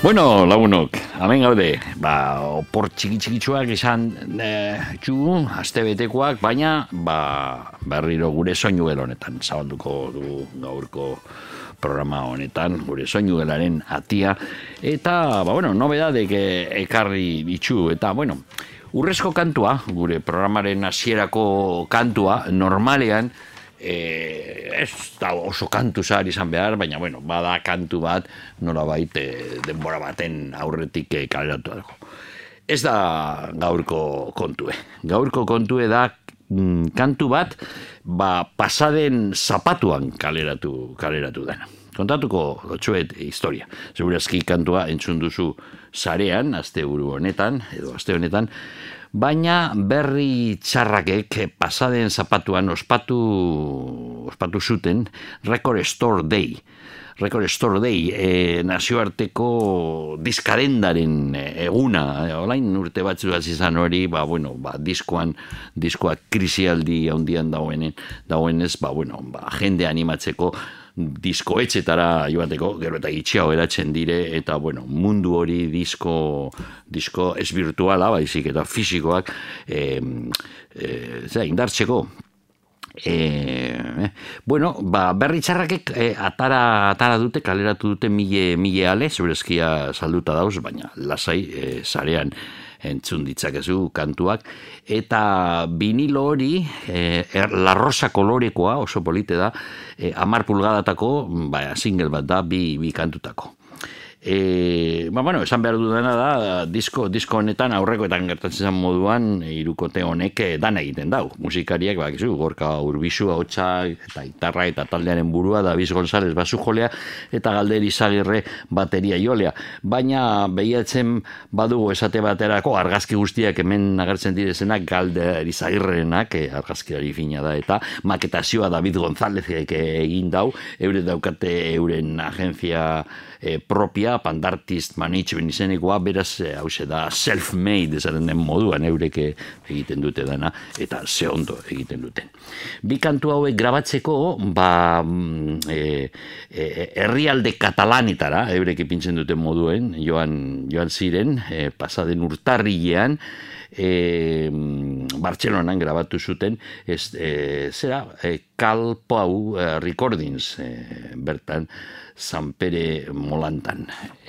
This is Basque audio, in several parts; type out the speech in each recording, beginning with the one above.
Bueno, lagunok, hemen gaude, opor txiki-txikitsuak izan astebetekoak, baina berriro gure soinu gel honetan, zabalduko du gaurko programa honetan, gure soinu gelaren atia, eta, nobedadek ekarri bitxu, eta, urrezko kantua, gure programaren hasierako kantua, normalean, ez da oso kantu zahar izan behar, baina bada kantu bat nolabait denbora baten aurretik kaleratu dago. Ez da gaurko kontue. Gaurko kontue da kantu bat pasaden zapatuan kaleratu dena. Kontatuko dotxuet historia. Segurazki kantua entzun duzu sarean, aste honetan, baina berri txarrakek pasaden zapatuan ospatu zuten Record Store Day. Record Store Day, nazioarteko diskadendaren eguna, olain urte batzu izan hori, diskoak krisialdi handian dagoenez, jende animatzeko diskoetxetara joateko, gero eta itxiago eratzen dire, eta mundu hori disko ez virtuala, baizik eta fisikoak indartzeko. Berri txarrakek atara dute, kaleratu dute mile ale, zurezkia salduta dauz, baina lasai sarean entzun ditzakezu kantuak, eta vinilo hori, la rosa kolorekoa, oso polite da, 10 pulgadatako, single bat da, bi kantutako. Esan behar dudana da, disko honetan aurrekoetan gertatzen moduan, hirukote honek dan egiten dau. Musikariak, Gorka Urbizu, ahotsa eta gitarra eta taldearen burua, David González basu jolea, eta Galder Izagirre bateria jolea. Baina behiatzen badugu esate baterako, argazki guztiak hemen agertzen direzenak, Galder Izagirrenak, argazkilari fina da, eta maketazioa David González egin dau, eure daukate euren agentzia propia, Pandartist Management izenekoa, beraz, hause da self-made esaten den moduan eureke egiten dute dana, eta ze ondo egiten duten. Bi kantu hauek grabatzeko, herrialde katalanetara, eureke pintzen duten moduen, joan ziren, pasaden urtarrilean, Bartzelonan grabatu zuten, Kalpau Recordings, bertan, Sanpere Molantan.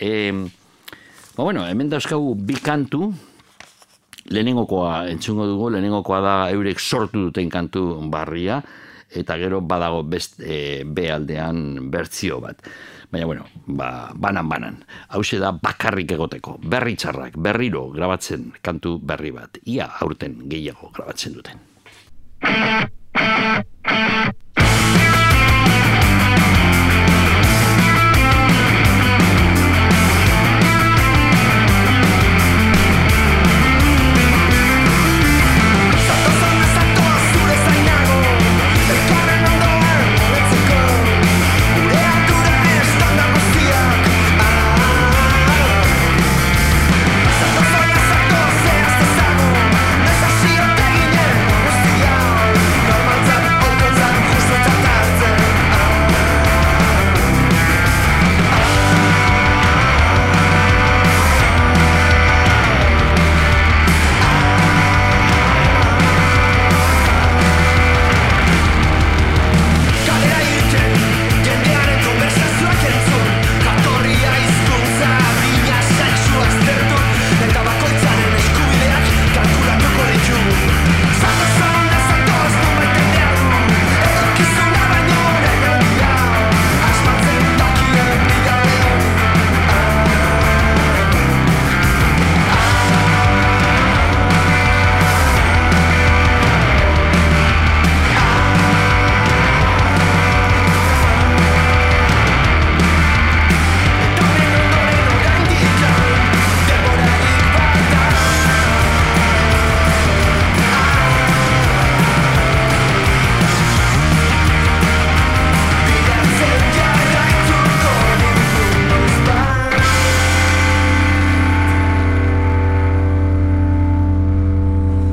Hemen dauzkagu bi kantu, lehenengokoa entzungo dugu, lehenengokoa da eurek sortu duten kantu barria, eta gero badago B aldean bertzio bat. Baina, banan. Hauxe da bakarrik egoteko, berri txarrak, berriro grabatzen kantu berri bat. Ia aurten gehiago grabatzen duten.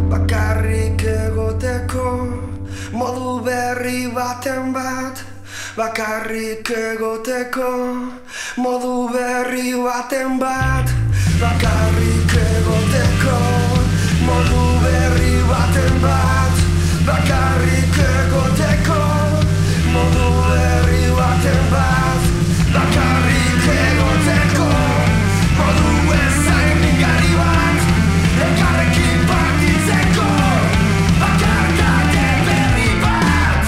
Modu berri baten bat bakarrik egoteko modu berri baten bat, bakarrik egoteko modu berri baten bat, bakarrik egoteko modu berri baten bat, bakarrik egoteko modu ezain mingarri bat, elkarrekin partitzeko bakarkate berri bat.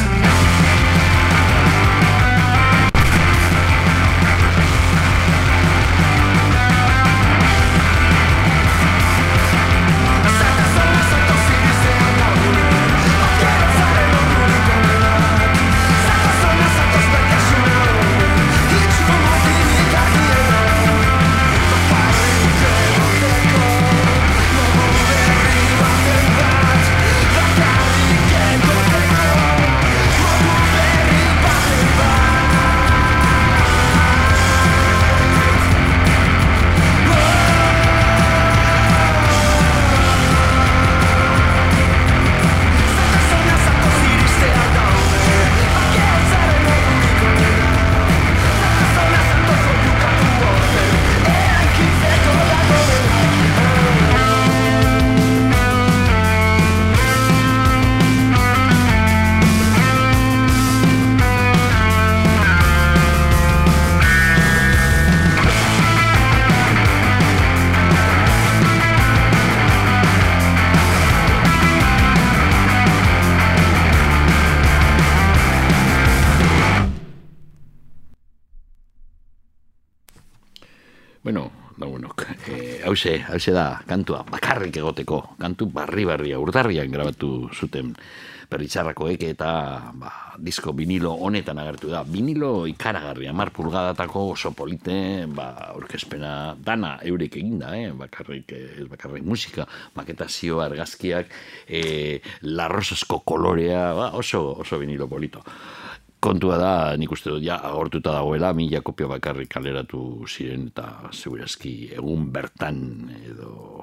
Hauze da kantua bakarrik egoteko, kantu barri-barria urtarrian grabatu zuten Berritzarrakoek eta disko vinilo honetan agertu da. Vinilo ikaragarria, 10 pulgadatako oso polite, aurkezpena dana eurek eginda, ez bakarrik musika, maketazio, argazkiak, larrosasko kolorea, oso vinilo polito. Kontua da, nik uste dut, agortuta dagoela, 1000 kopia bakarrik kaleratu ziren, eta segurazki egun bertan edo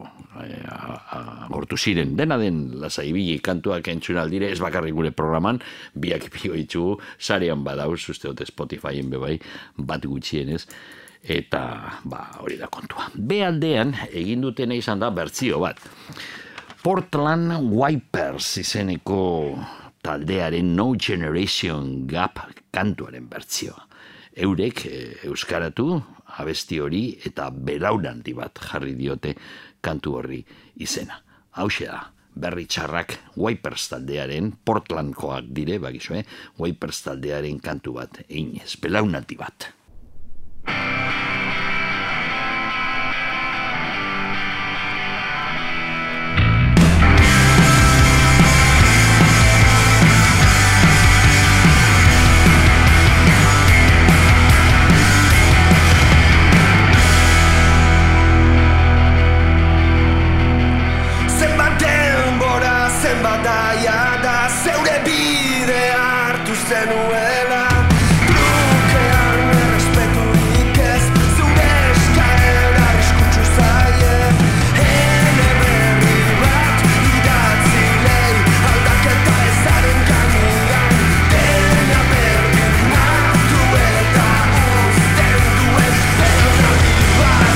agortu ziren. Dena den lasai ibili kantuak entzun aldire, ez bakarrik gure programan, biak pio itxugu, sarean badauz, uste dut Spotifyen bebai, bat gutxienez, eta hori da kontua. Bealdean, egin dutena izan da bertsio bat. Portland Wipers izeneko taldearen No Generation Gap kantuaren bertsioa. Eurek euskaratu abesti hori eta belaunaldi bat jarri diote kantu horri izena. Hauxe da, Berritzarrak Wipers taldearen, Portlandkoak dire, bagizue, Wipers taldearen kantu bat, einez, belaunaldi bat. Zeure bidea hartu zenuela trukean errespeturik ez zure eskaera arriskutsu zaie ene berri bat idatzi lei aldaketa ezaren gainean dena berdin hartu eta uzten duen belaunaldi bat.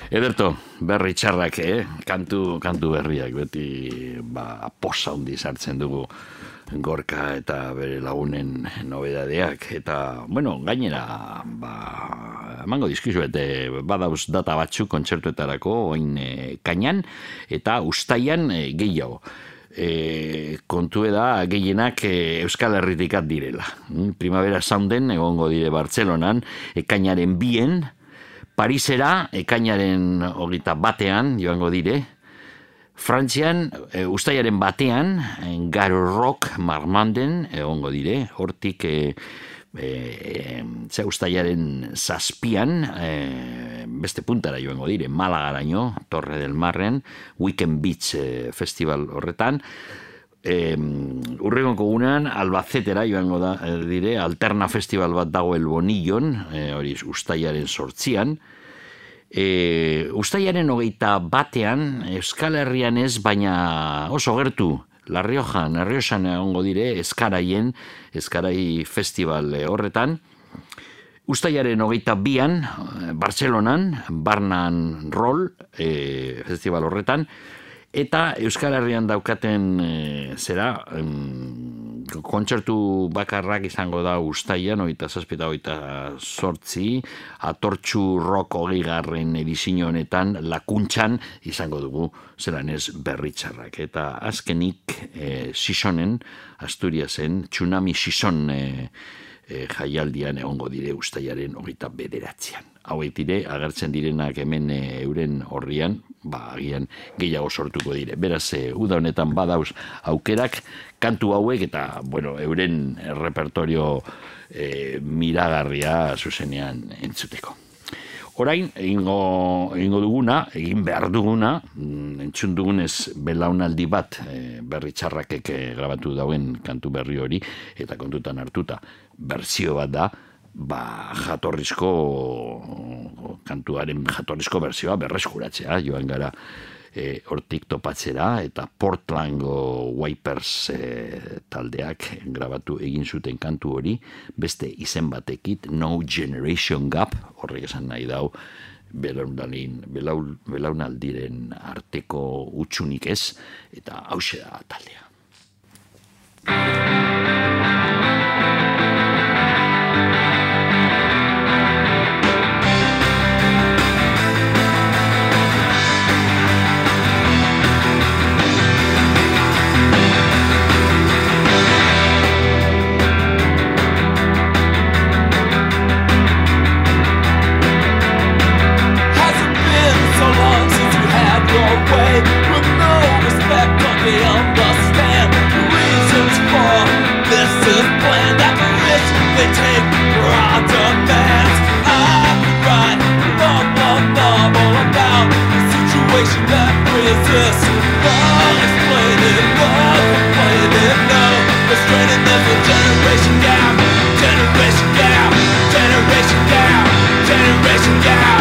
Ederto, berri txarrak, kantu berriak, beti posa hundi sartzen dugu Gorka eta bere lagunen nobedadeak, eta, bueno, gainera, emango dizkizuet, badauz data batzu kontzertuetarako, oin kainan, eta ustaian gehiago. Kontue da gehienak Euskal Herritikat direla. Primavera Sounden egongo dire Bartzelonan, ekainaren 2, Parisera ekainaren 21 joango dire, Frantzian ustaiaren 1 Garo Rock Marmanden egongo dire, hortik ustaiaren 7 beste puntara joango dire, Malagaraino, Torre del Marren, Weekend Beach festival horretan, urrengo gunean Albazetera joango dire, Alterna Festival bat dago El Bonillon, hori ustaiaren 8, ustaiaren 21 Euskal Herrian ez, baina oso gertu, La Riojan egongo dire, Eskarai Festival horretan, ustaiaren 22 Bartzelonan, Barnan Roll festival horretan, eta Euskal Herrian daukaten kontzertu bakarrak izango da ustaian, 27-28, Atortxu Rock 20. edizio honetan, Lakuntxan izango dugu zelanez berritxarrak. Eta azkenik Sisonen, Asturiasen, Tsunami Sison jaialdian egongo dire ustaiaren 29. Hauek dire, agertzen direnak hemen euren horrian, agian gehiago sortuko dire. Beraz, uda honetan badauz aukerak, kantu hauek eta, euren repertorio miragarria zuzenean entzuteko. Orain, egingo duguna, egin behar duguna, entzun dugunez belaunaldi bat berritxarrakek grabatu dauen kantu berri hori, eta kontutan hartuta, berzio bat da, jatorrizko kantuaren jatorrizko berzioa berreskuratzea, joan gara hortik topatzera, eta Portlandgo Wipers taldeak grabatu egin zuten kantu hori, beste izen batekit, No Generation Gap, horrek esan nahi dau, belaunaldiren arteko utxunik ez, eta hauxe da taldea. With no respect, but they understand the reasons for this is planned. At the risk they take for our demands, I could write a novel about the situation that resists. Not explaining, not complaining, no restraining. There's a generation gap, generation gap, generation gap, generation gap.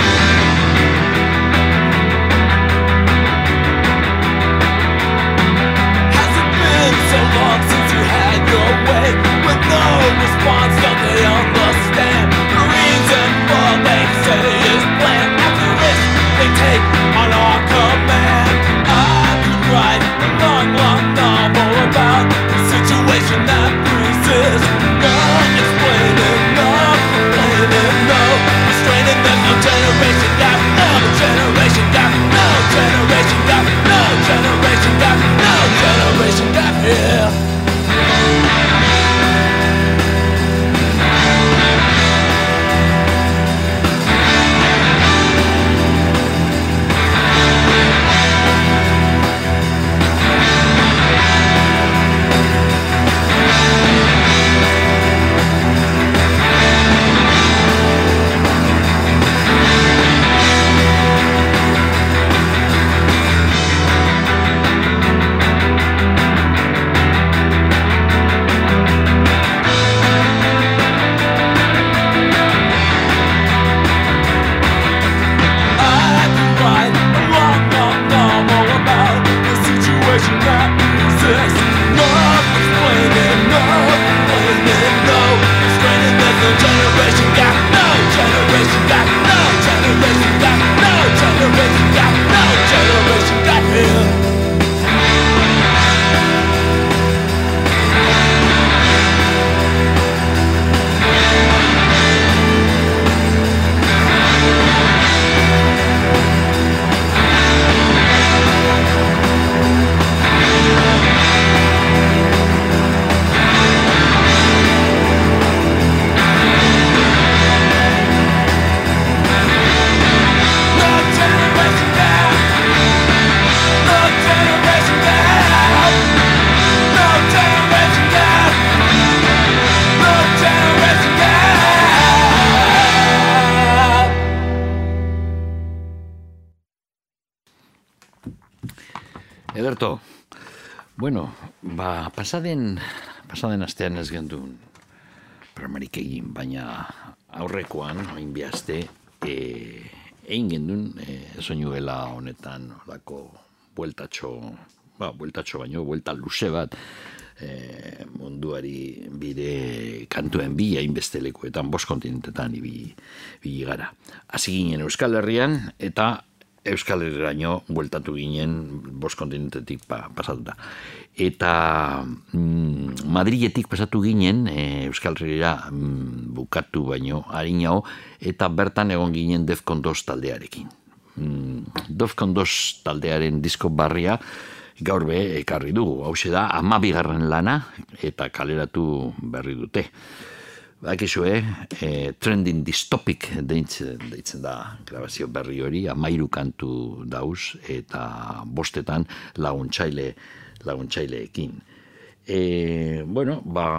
So long since you had your way, with no response, don't they understand the reason for they say is planned? At the risk they take on our command, I could write a long, long novel about the situation that Ederto, bueno, pasaden astean ez gendun programarik egin, baina aurrekoan, oin bihazte, egin gendun soinuela honetan olako bueltatxo baino, buelta luze bat, munduari bide kantuen bi hainbeste lekuetan, 5 kontinentetan ibili gara. Hasi ginen Euskal Herrian eta Euskal Herriraino bueltatu ginen 5 kontinentetik pasatuta. Eta Madriletik pasatu ginen Euskal Herrira bukatu baino harinao, eta bertan egon ginen Defcon 2 taldearekin. Defcon 2 taldearen disko barria gaur ekarri dugu. Hauxe da 12. lana eta kaleratu berri dute. Bakizue, Trending Dystopic deitzen da grabazio berri hori, 13 kantu dauz eta 5 laguntzaileekin. Bueno,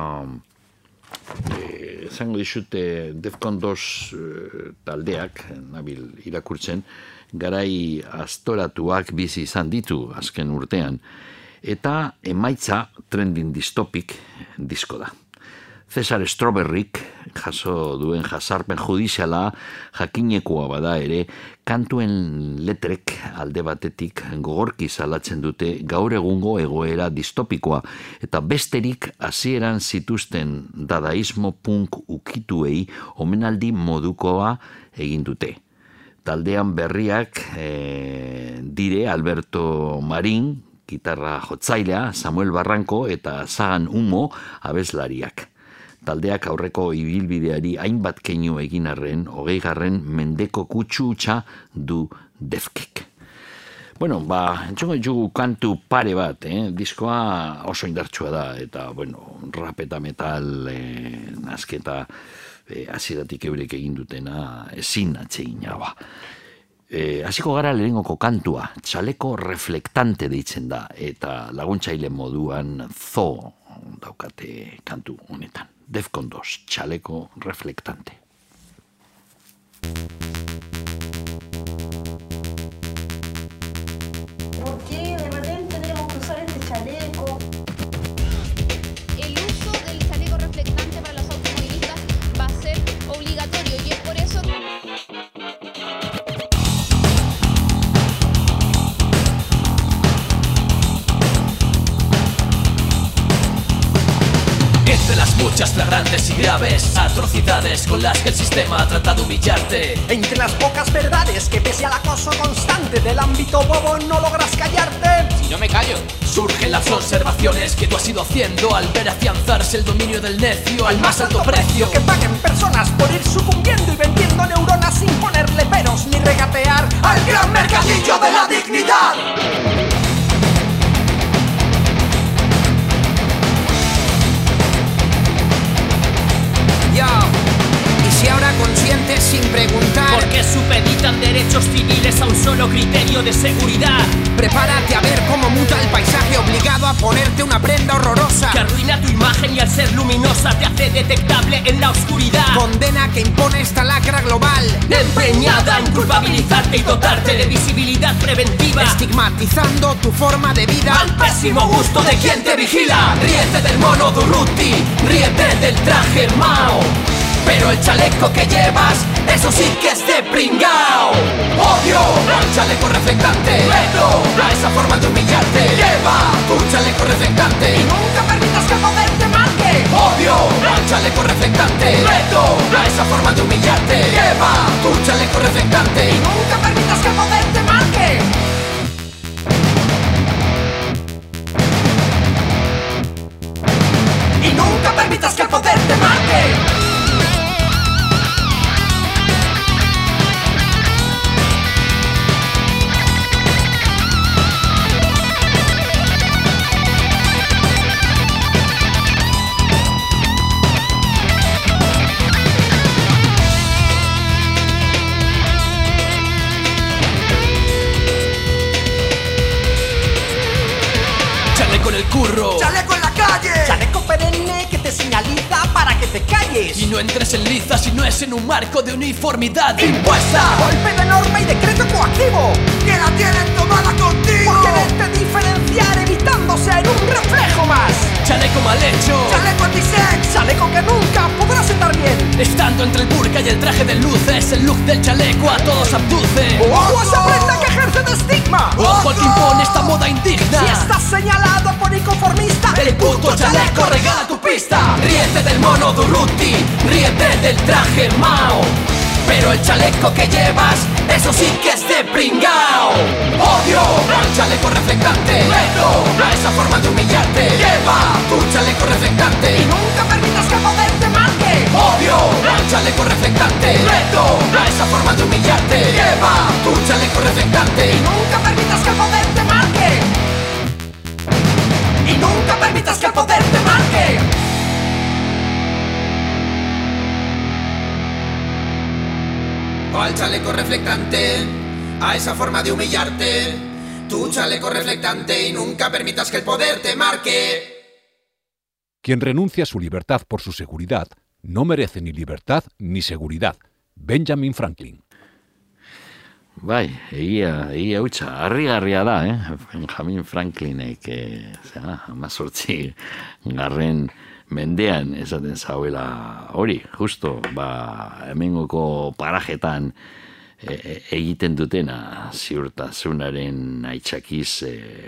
zango dizute Defcon 2 taldeak, nabil irakurtzen, garai astoratuak bizi izan ditu azken urtean, eta emaitza Trending Dystopic disko da. Cesar Strawberryk jaso duen jasarpen judiziala jakinekoa bada ere, kantuen letrek alde batetik gogorki salatzen dute gaur egungo egoera distopikoa, eta besterik hasieran zituzten dadaismo punk ukituei omenaldi modukoa egin dute. Taldean berriak dire Alberto Marín, gitarra jotzailea, Samuel Barranco eta Sagan Humo abeslariak. Taldeak aurreko ibilbideari hainbat keinu egin arren, 20. mendeko kutsu hutsa du Defkek. Bueno, entzongo ditugu kantu pare bat, diskoa oso indartsua da, eta, bueno, rap eta metal nasketa hasieratik eurek egin dutena ezin atsegina ba. Hasiko gara lehenengoko kantua, Txaleko Reflektante deitzen da, eta laguntzaile moduan zo daukate kantu honetan. Defcon 2, Txaleko Reflektante. ¿Por qué de repente tenemos que usar este chaleco? El uso del chaleco reflectante para los automovilistas va a ser obligatorio y es por eso entre las muchas flagrantes y graves atrocidades con las que el sistema ha tratado de humillarte, entre las pocas verdades que pese al acoso constante del ámbito bobo no logras callarte. si no me callo, surgen las observaciones que tú has ido haciendo al ver afianzarse el dominio del necio al más alto precio. Que paguen personas por ir sucumbiendo y vendiendo neuronas sin ponerle peros ni regatear al gran mercadillo de la dignidad. Y si ahora conscientes sin preguntar ¿Por qué supeditan derechos civiles a un solo criterio de seguridad? prepárate a ver cómo muta el paisaje obligado a ponerte una prenda horrorosa Que arruina tu imagen y al ser luminosa te hace detectable en la oscuridad. condena que impone esta lacra global Empeñada en culpabilizarte y dotarte de visibilidad preventiva, estigmatizando tu forma de vida al pésimo gusto de quien te vigila. Ríete del mono Durruti, ríete del traje Mao, pero el chaleco que llevas, eso sí que es de pringao. Odio al chaleco reflectante, veto a esa forma de humillarte. Lleva tu chaleco reflectante y Nunca permitas que el poder te marque. odio al chaleco reflectante, veto a esa forma de humillarte. Lleva tu chaleco reflectante y Nunca permitas que el poder te marque. y nunca permitas que el poder te marque. Chaleco en el curro, Chaleco en la calle. Chaleco perenne que te señaliza para que te calles. y no entres en liza si no es en un marco de uniformidad impuesta. Golpe de norma y decreto coactivo Que la tienen tomada contigo. por quererte diferenciar del chaleco a todos abduce. ¡Ojo a esa prenda que ejerce de estigma! ¡Ojo al que impone esta moda indigna! Si estás señalado por inconformista, El puto chaleco regala tu pista. Ríete del mono Durruti, ríete del traje Mao, pero el chaleco que llevas, eso sí que es de pringao. Odio al chaleco reflectante, reto a esa forma de humillarte. Lleva tu chaleco reflectante y nunca permitas que el poder te marque. Odio al chaleco reflectante, reto a esa forma de humillarte. Lleva tu chaleco reflectante y nunca permitas que el poder te marque. Y nunca permitas que el poder te marque. O al chaleco reflectante, a esa forma de humillarte. Tu chaleco reflectante y nunca permitas que el poder te marque. Quien renuncia a su libertad por su seguridad no merece ni libertad ni seguridad. Benjamin Franklin. Bai, egia hutsa, harrigarria da, Benjamin Franklinek, amazortzi garren mendean esaten zauela hori, justo, hemengoko parajetan egiten dutena ziurtasunaren aitzakiz,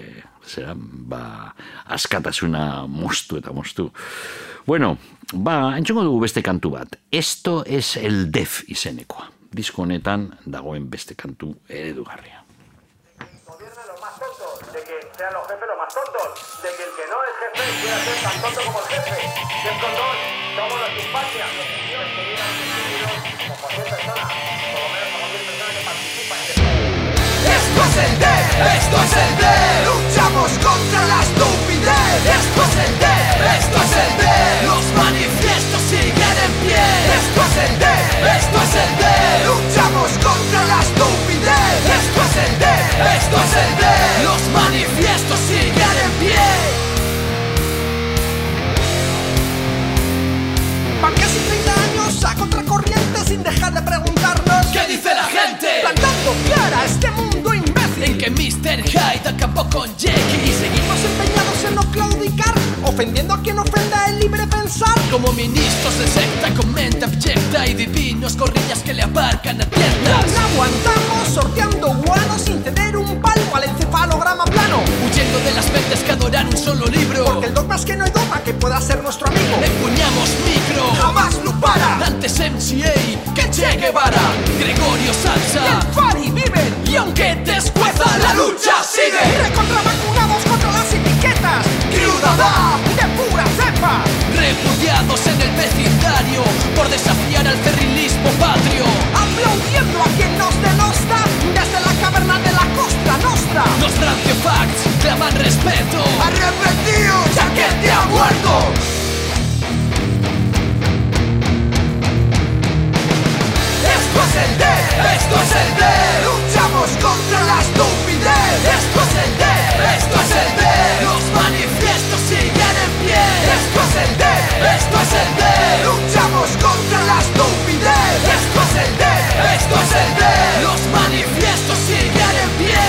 askatasuna moztu eta moztu. Bueno, entzungo dugu beste kantu bat. Esto es el Def izenekoa. Disko honetan dagoen beste kantu eredugarria. Gobierna los más tontos, de que sean los jefes los más tontos, de que el que no es jefe quiera ser tan tonto como el jefe. Defcon 2, somos los infancia, los niños que llegan decididos como cualquier persona, por lo menos como cualquier persona que participa en este. Esto es el D, esto es el D, luchamos contra la estupidez. Esto es el D, esto es el D, los manifiestos siguen en pie. Esto es el D, esto es el D, luchamos contra la estupidez. Esto es el D, esto es el D, los manifiestos siguen en pie. Van casi 30 años a contracorriente sin dejar de preguntarnos ¿qué dice la gente? Plantando cara a este mundo imbécil en que Mr. Hyde acabó con Jekyll. Y seguimos empeñados en no claudicar, ofendiendo a quien ofenda el libre pensar. Como ministros de secta con mente abyecta y divinos corrillas que le abarcan a tiendas. No aguantamos sorteando guanos sin ceder un palo al encefalograma plano, huyendo de las mentes que adoran un solo libro. Porque el dogma es que no hay dogma que pueda ser nuestro amigo. Empuñamos micro, jamás lo para. Antes MCA que Che Guevara, Gregorio Salsa y el Fari viven. Y aunque te escueza la lucha sigue. Recontra vacunados contra las etiquetas, criudada de pura cepa. Repudiados en el vecindario por desafiar al cerrilismo patrio. Aplaudiendo a quien nos denosta desde la caverna de la Costa Nostra. Los ranciofacts claman respeto. Arrepentidos ya que te ha muerto. Esto es el D, esto es el D, luchamos contra la estupidez. Esto es el D, esto es el D, los manifiestos siguen en pie. Esto es el D, esto es el D, luchamos contra la estupidez. Esto es el D, esto es el D, los manifiestos siguen en pie.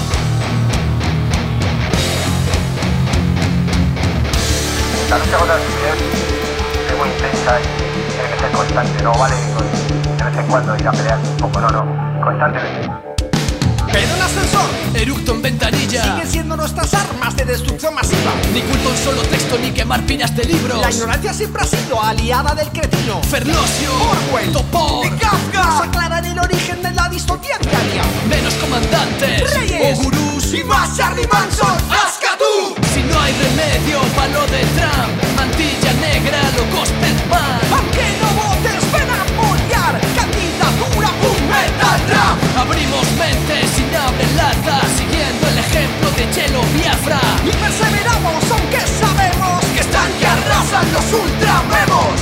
La lucha contra la estupidez es muy intensa y tiene que ser constante, no vale de vez en cuando ir a pelear un poco, no, constantemente. Pero el ascensor, eructo en ventanilla, siguen siendo nuestras armas de destrucción masiva. Ni culto un solo texto ni quemar pinas de libros. La ignorancia siempre ha sido aliada del cretino. Ferlosio, Orwell, Topor y Kafka nos aclaran el origen de la distopía diaria. Menos comandantes, reyes, o gurús y más Charlie Manson. ¡Ascatú! Si no hay remedio pa' lo de Trump, mantilla negra, lo costen más. Aunque no votes, ven a apoyar candidatura Boom Metal Rap. Abrimos mentes sin abren latas, siguiendo el ejemplo de Chelo Biafra. Y perseveramos aunque sabemos que están que arrasan los ultramemos.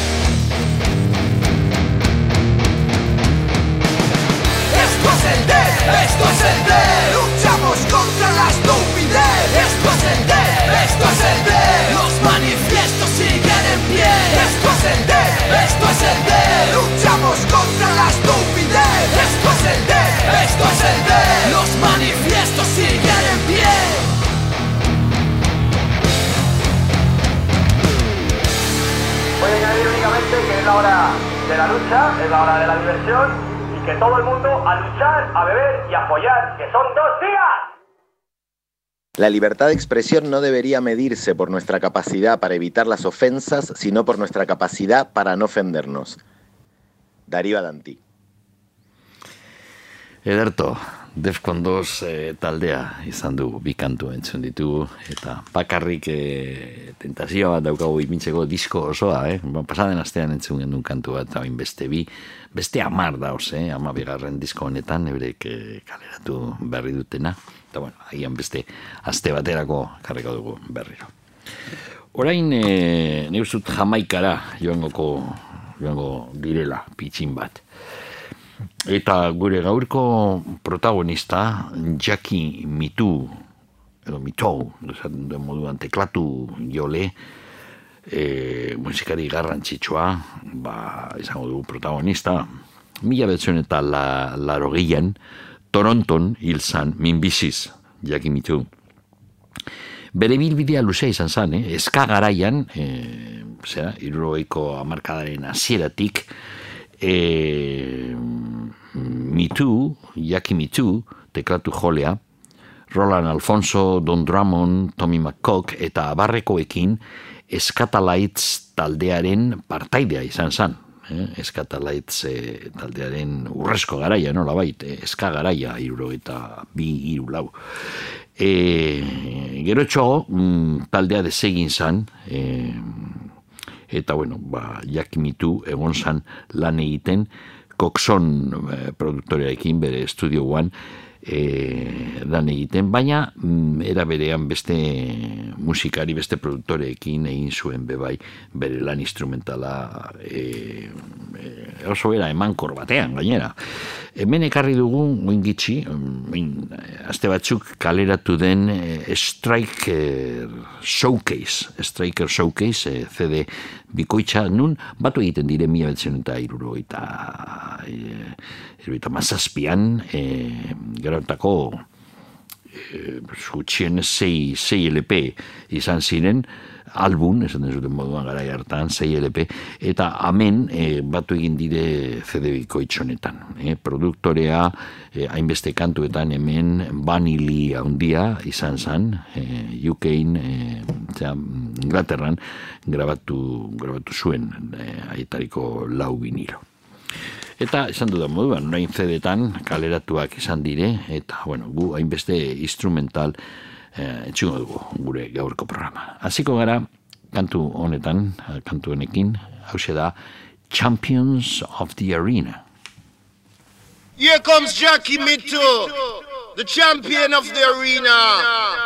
Esto es el D, esto es el D, luchamos contra la estupidez. Esto es el D, esto es el D, los manifiestos siguen en pie. Esto es el D, esto es el D, luchamos contra la estupidez. Esto es el D, esto es el D, los manifiestos siguen en pie. Voy a añadir únicamente que es la hora de la lucha, es la hora de la diversión y que todo el mundo a luchar, a beber y a follar, que son 2 días. La libertad de expresión no debería medirse por nuestra capacidad para evitar las ofensas, sino por nuestra capacidad para no ofendernos. Darío Adanti. Ederto, Defcon 2 taldea izan du, bi kantu entzun ditugu, eta bakarrik tentazioa bat daukagu ipintzeko disko osoa, pasaden astean entzun gendun kantu bat, eta beste 10 dauz, 12. disko honetan, eurek kaleratu berri dutena, eta bueno, agian beste aste baterako karriko dugu berriro. Orain, neuzut Jamaikara joango direla pitxin bat. Eta gure gaurko protagonista, Jackie Mitou, edo Mitou, de moduan teklatu jole, musikari garrantzitsua, izango du protagonista, 1980 Toronton hil zan minbiziz, Jackie Mitou. Bere bilbidea luzea izan zan, eska garaian, 70ko hamarkadaren hasieratik, Jackie Mitou, teklatu jolea, Roland Alfonso, Don Drummond, Tommy McCook eta abarrekoekin Skatalites taldearen partaidea izan zan. Skatalites taldearen urrezko garaia, nola bait, eska garaia, 72-74. Gero txogo, taldea desegin zan, eta bueno, Jackie Mitou egon zan lan egiten, Coxon produktorearekin bere Studio One lan egiten, baina era berean beste musikari, beste produktoreekin egin zuen bebai bere lan instrumentala oso era emankor batean gainera. Hemen ekarri dugu oingitxi, aste batzuk kaleratu den Striker Showcase CD bikoitza, nun batu egiten dire 1977an, gerotako gutxien 6 LP izan ziren, album, esan dezuten moduan gara hartan, 6 LP, eta hemen batu egin dire CD bikoitzonetan. Produktorea, hainbeste kantuetan hemen Bunny Lee handia izan zan, UK'n, Inglaterran, grabatu zuen aietariko 4 vinilo. Eta esan dudan moduan, orain CD-tan kaleratuak izan dire, eta bueno, gu hainbeste instrumental etxungo dugu gure gaurko programa. Hasiko gara, kantu honetan, kantu honekin, hause da Champions of the Arena. Here comes Jackie Mitou, the champion of the arena.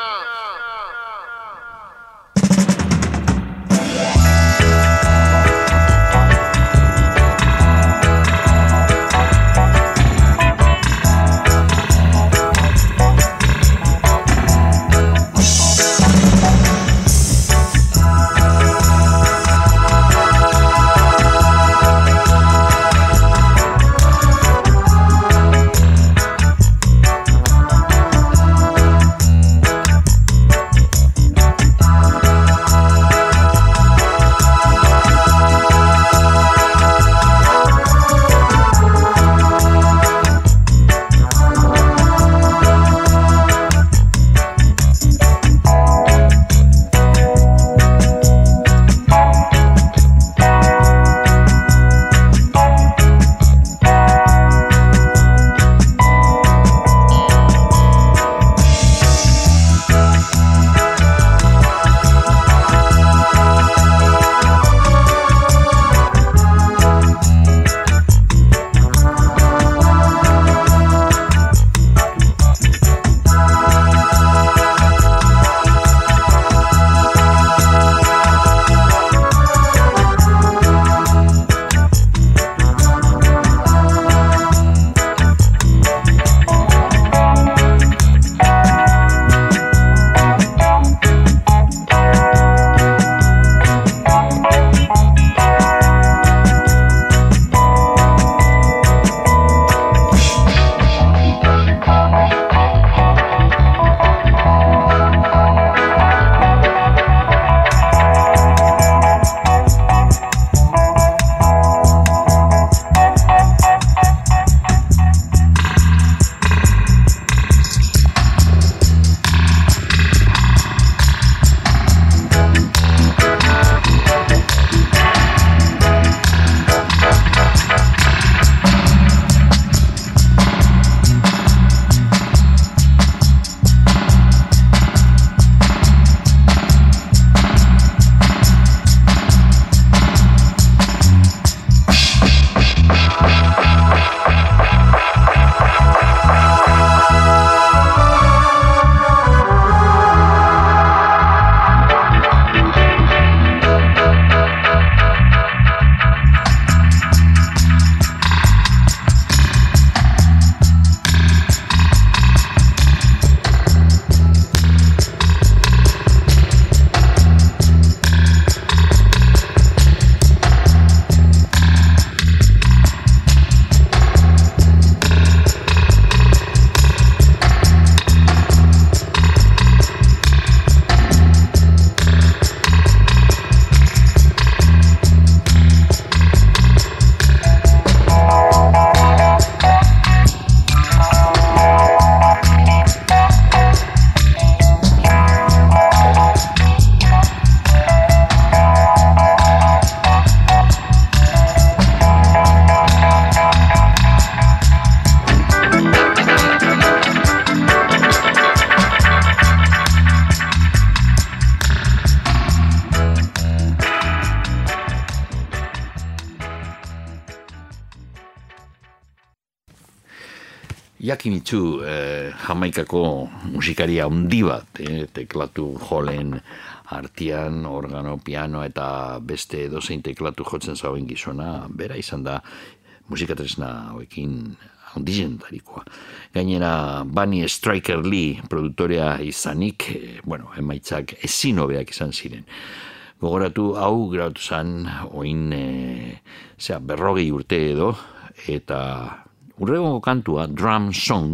Yakimitsu, Jamaikako musikaria handi bat, teklatu jolen artean, organo, piano eta beste edozein teklatu jotzen zauen gizona, bera izan da musikatresna hoekin handizentarikoa. Gainera, Bunny Striker Lee produktorea izanik, emaitzak ezin hobeak izan ziren. Gogoratu hau grabatu zen, oin 40 urte edo, eta urrengo kantua, Drum Song,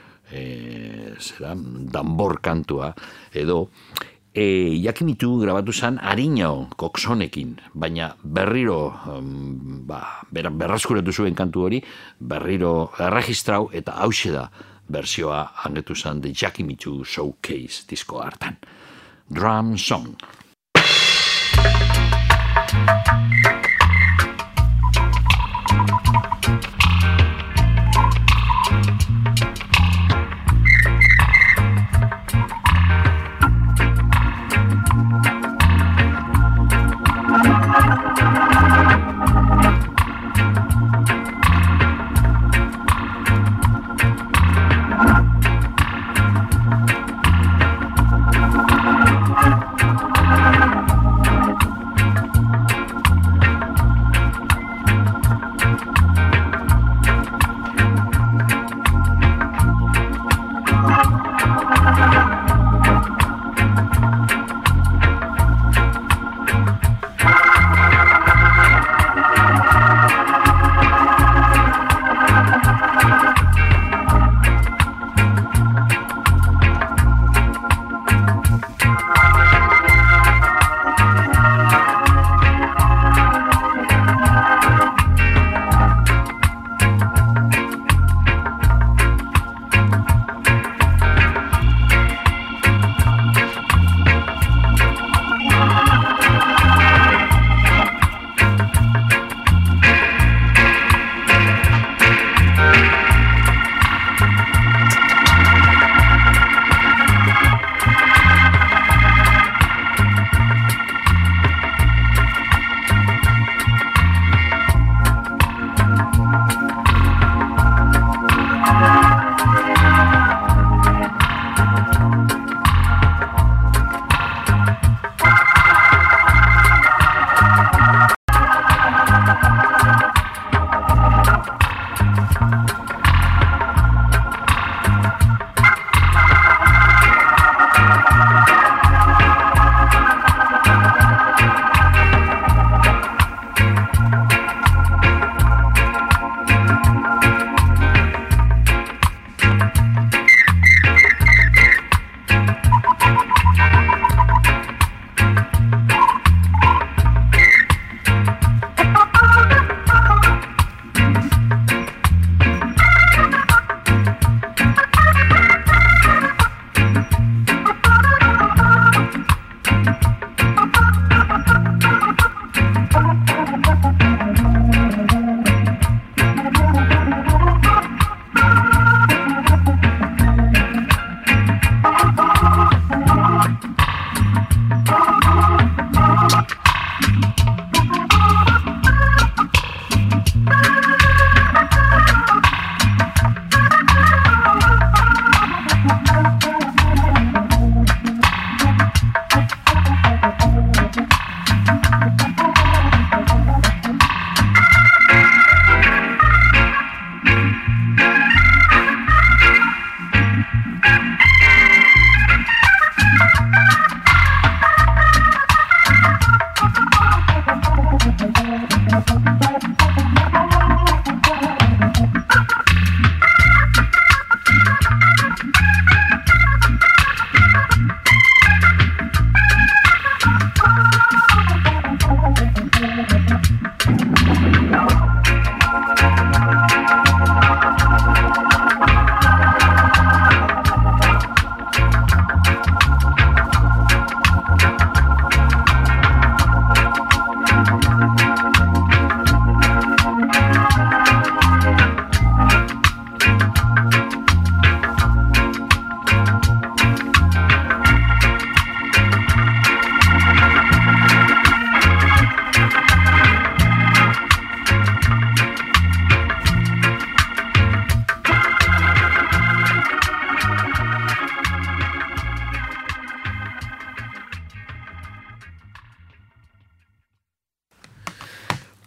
danbor kantua edo, Yakimitsu grabatu zen Ariño Coxonekin, baina berriro berraskuratu zuen kantu hori, berriro erregistrau eta hauxe da bersioa hangetu zen The Yakimitsu Showcase disko hartan. Drum Song.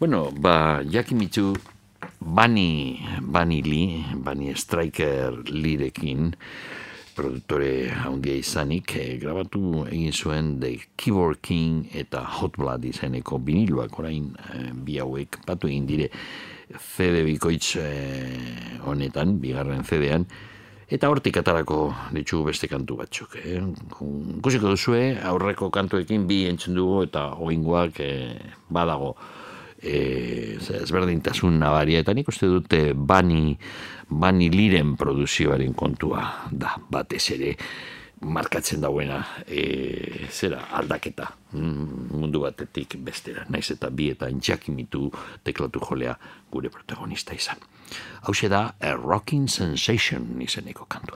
Bueno, Yakimitsu Bunny Striker Leerekin, produktore handia izanik, grabatu egin zuen The Keyboard King eta Hot Blood izeneko biniloak, orain bi hauek batu egin dire CD bikoitz honetan, bigarren CD-an, eta hortik atarako ditu beste kantu batzuk. Ikusiko duzue, aurreko kantuekin bi entzun dugu eta oingoak badago ezberdintasun nabaria, eta nik uste dute Bunny Liren produzioaren kontua da, batez ere markatzen dauena zera aldaketa mundu batetik bestera, naiz eta bietan Yakimitu teklatu jolea gure protagonista izan. Hauxe da A Rocking Sensation izeneko kantua.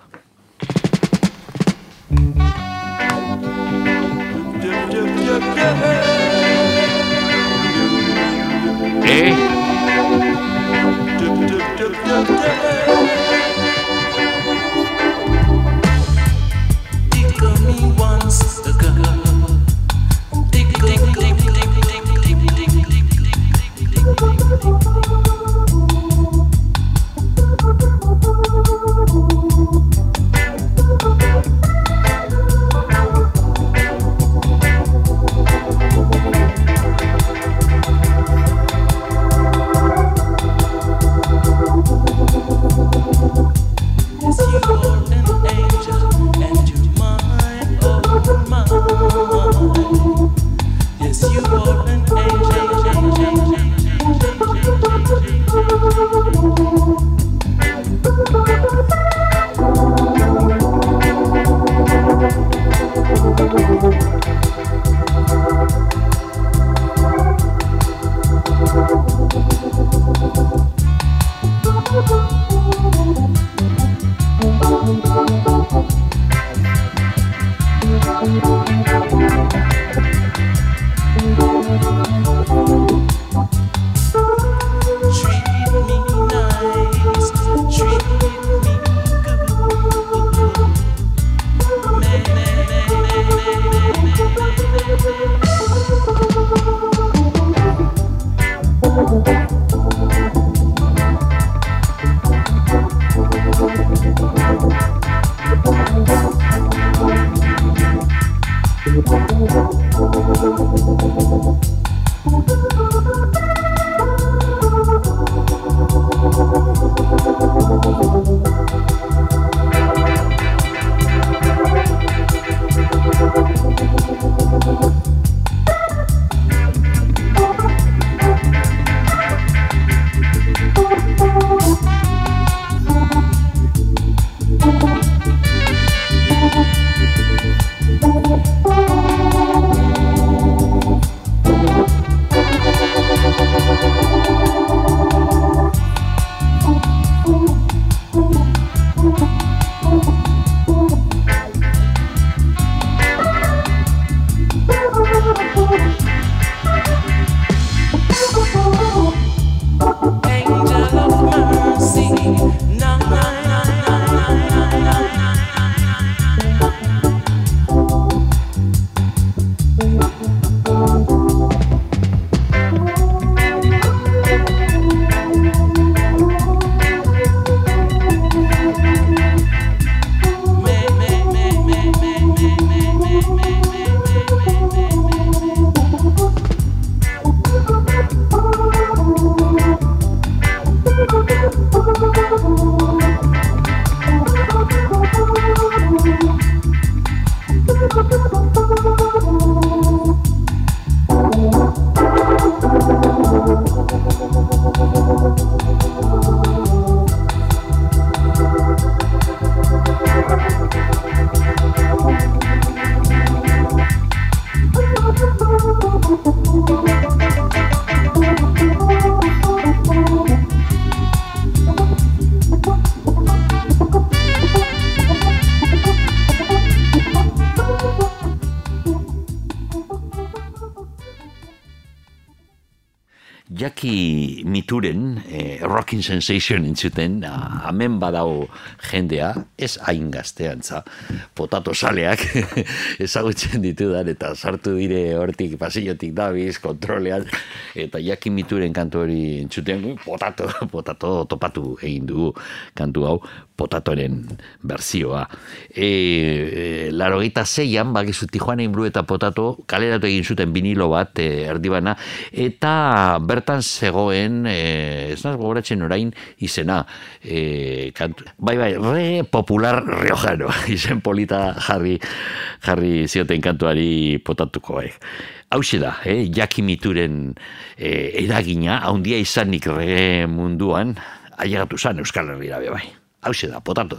Jaki Mituren Rocking Sensation entzuten, hemen badau jendea, ez hain gazteantza, potato saleak ezagutzen ditudan, eta sartu dire hortik, pasillotik dabiz, kontrolean, eta Jaki Mituren kantu hori entzuten, potato topatu egin dugu kantu hau, potatoren berzioa. 86an, bakizu Tijuana Inblu eta potato, kaleratu egin zuten vinilo bat, erdibana, eta bertan zegoen, ez naz gogoratzen orain izena, bai, re popular riojano, izen polita jarri zioten kantuari potatukoek. Hauxe da, Jaki Mituren eragina, haundia izanik reggae munduan, ailegatu zan Euskal Herrira bai. Hauxe da, potatu.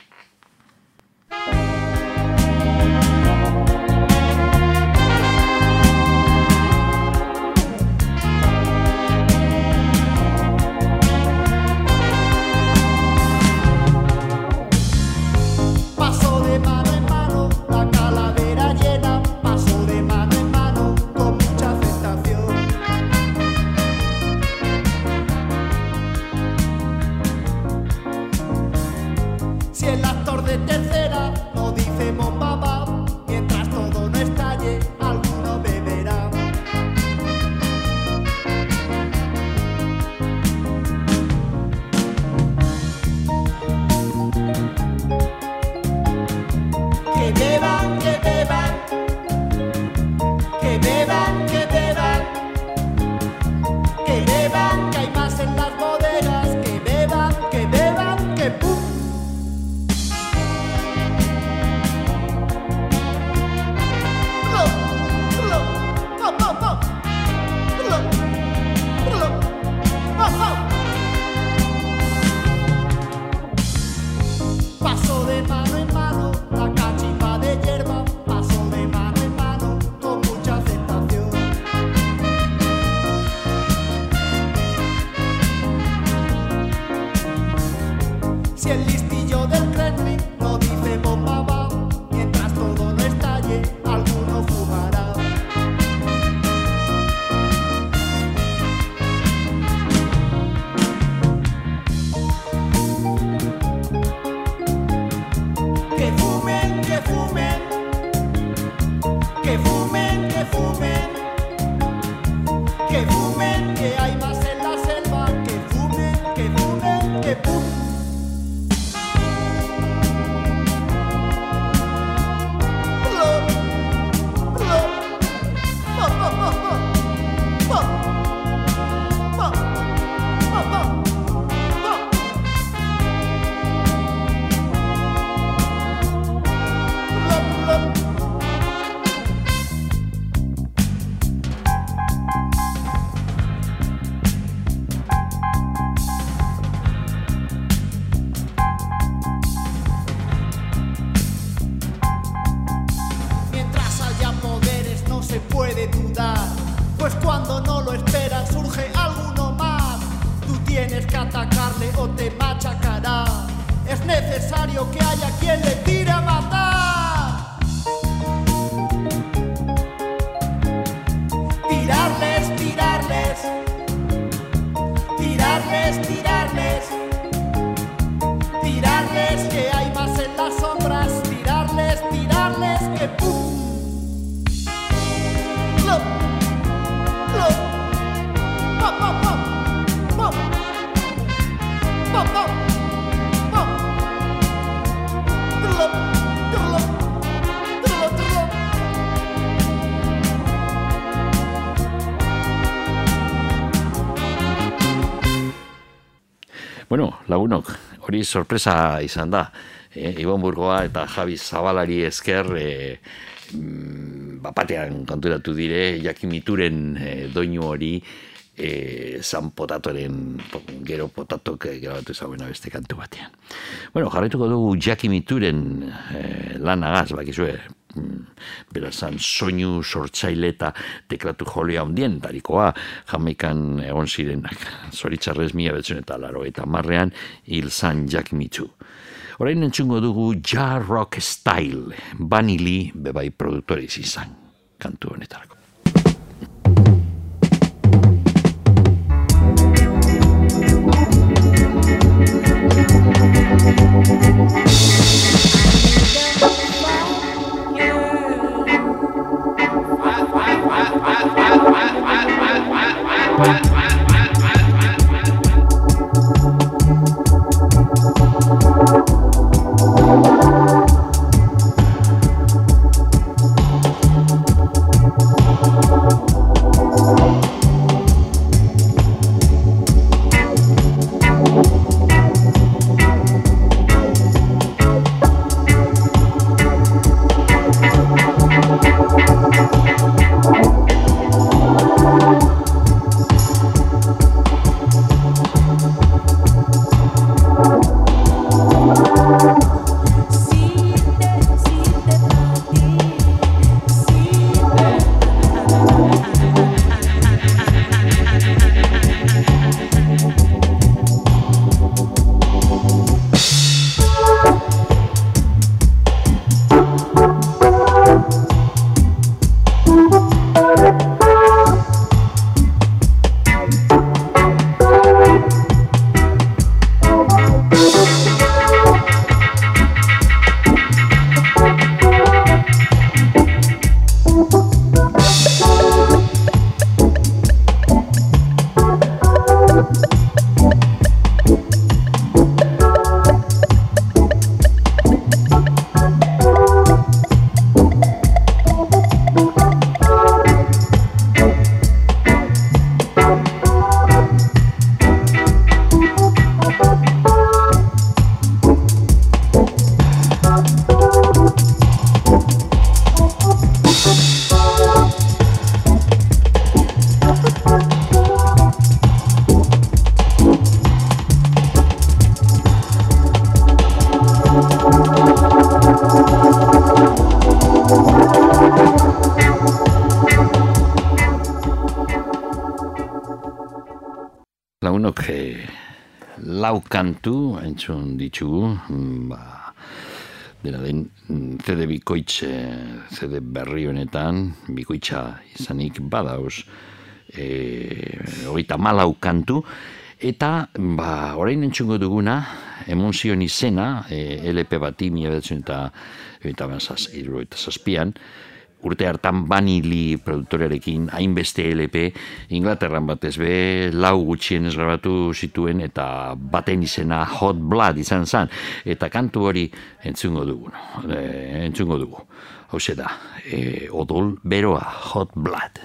Si el actor de tercera no dice bombaba, mientras todo no estalle, alguno beberá. Que beban, que beban, que beban, que beban, que beban, que hay más en las bodegas, que beban, que beban, que pum. Paso de mano en mano, la cachimba de hierba, paso de mano en mano, con mucha aceptación. Si el listillo del Kremlin no dice bomba va, mientras todo no estalle, alguno fumará. Que fumen, que fumen, que fumen, que fumen, que fumen, que hay más en la selva, que fumen, que fumen, que pum. Mientras haya poderes no se puede dudar, pues cuando no lo esperan surge alguno más. Tú tienes que atacarle o te machacará. Es necesario que haya quien le tire a matar. Tirarles, tirarles, tirarles, tirarles, tirarles, que hay más en las sombras. Tirarles, tirarles, que pum. Plop, plop, pop, pop, pop, pop, pop, pop, pop. Trulop, trulop, trulop, trulop. Bueno, lagunok, hori sorpresa izan da. Ibon Burgoa eta Javi Zabalari esker bapatean konturatu dire, Jaki Mituren doinu hori San Potatoren gero potatok grabatu zagoena beste kantu batean. Bueno, jarraituko dugu Jaki Mituren lanagaz, bakizue, berazan soinu sortzaile eta teklatu jolia handien tarikoa Jamaikan egon zirenak. Zoritzarrez 1980 hil zan Jaki Mitu. Orain entzungo dugu Ja Rock Style, Bunny Lee bebai produktore izan kantu honetarako. Lagunok lau kantu entzun ditugu, dena den CD bikoitz, CD berri honetan, bikoitza izanik badauz, 34 kantu, eta orain entzungo duguna, Emozion izena, LP bati, 1977an, urte hartan Vanilli produktorearekin hainbeste LP, Inglaterran batez be, 4 gutxienez grabatu zituen, eta baten izena Hot Blood izan zen, eta kantu hori entzungo dugu. Hauze da, odol beroa, Hot Blood.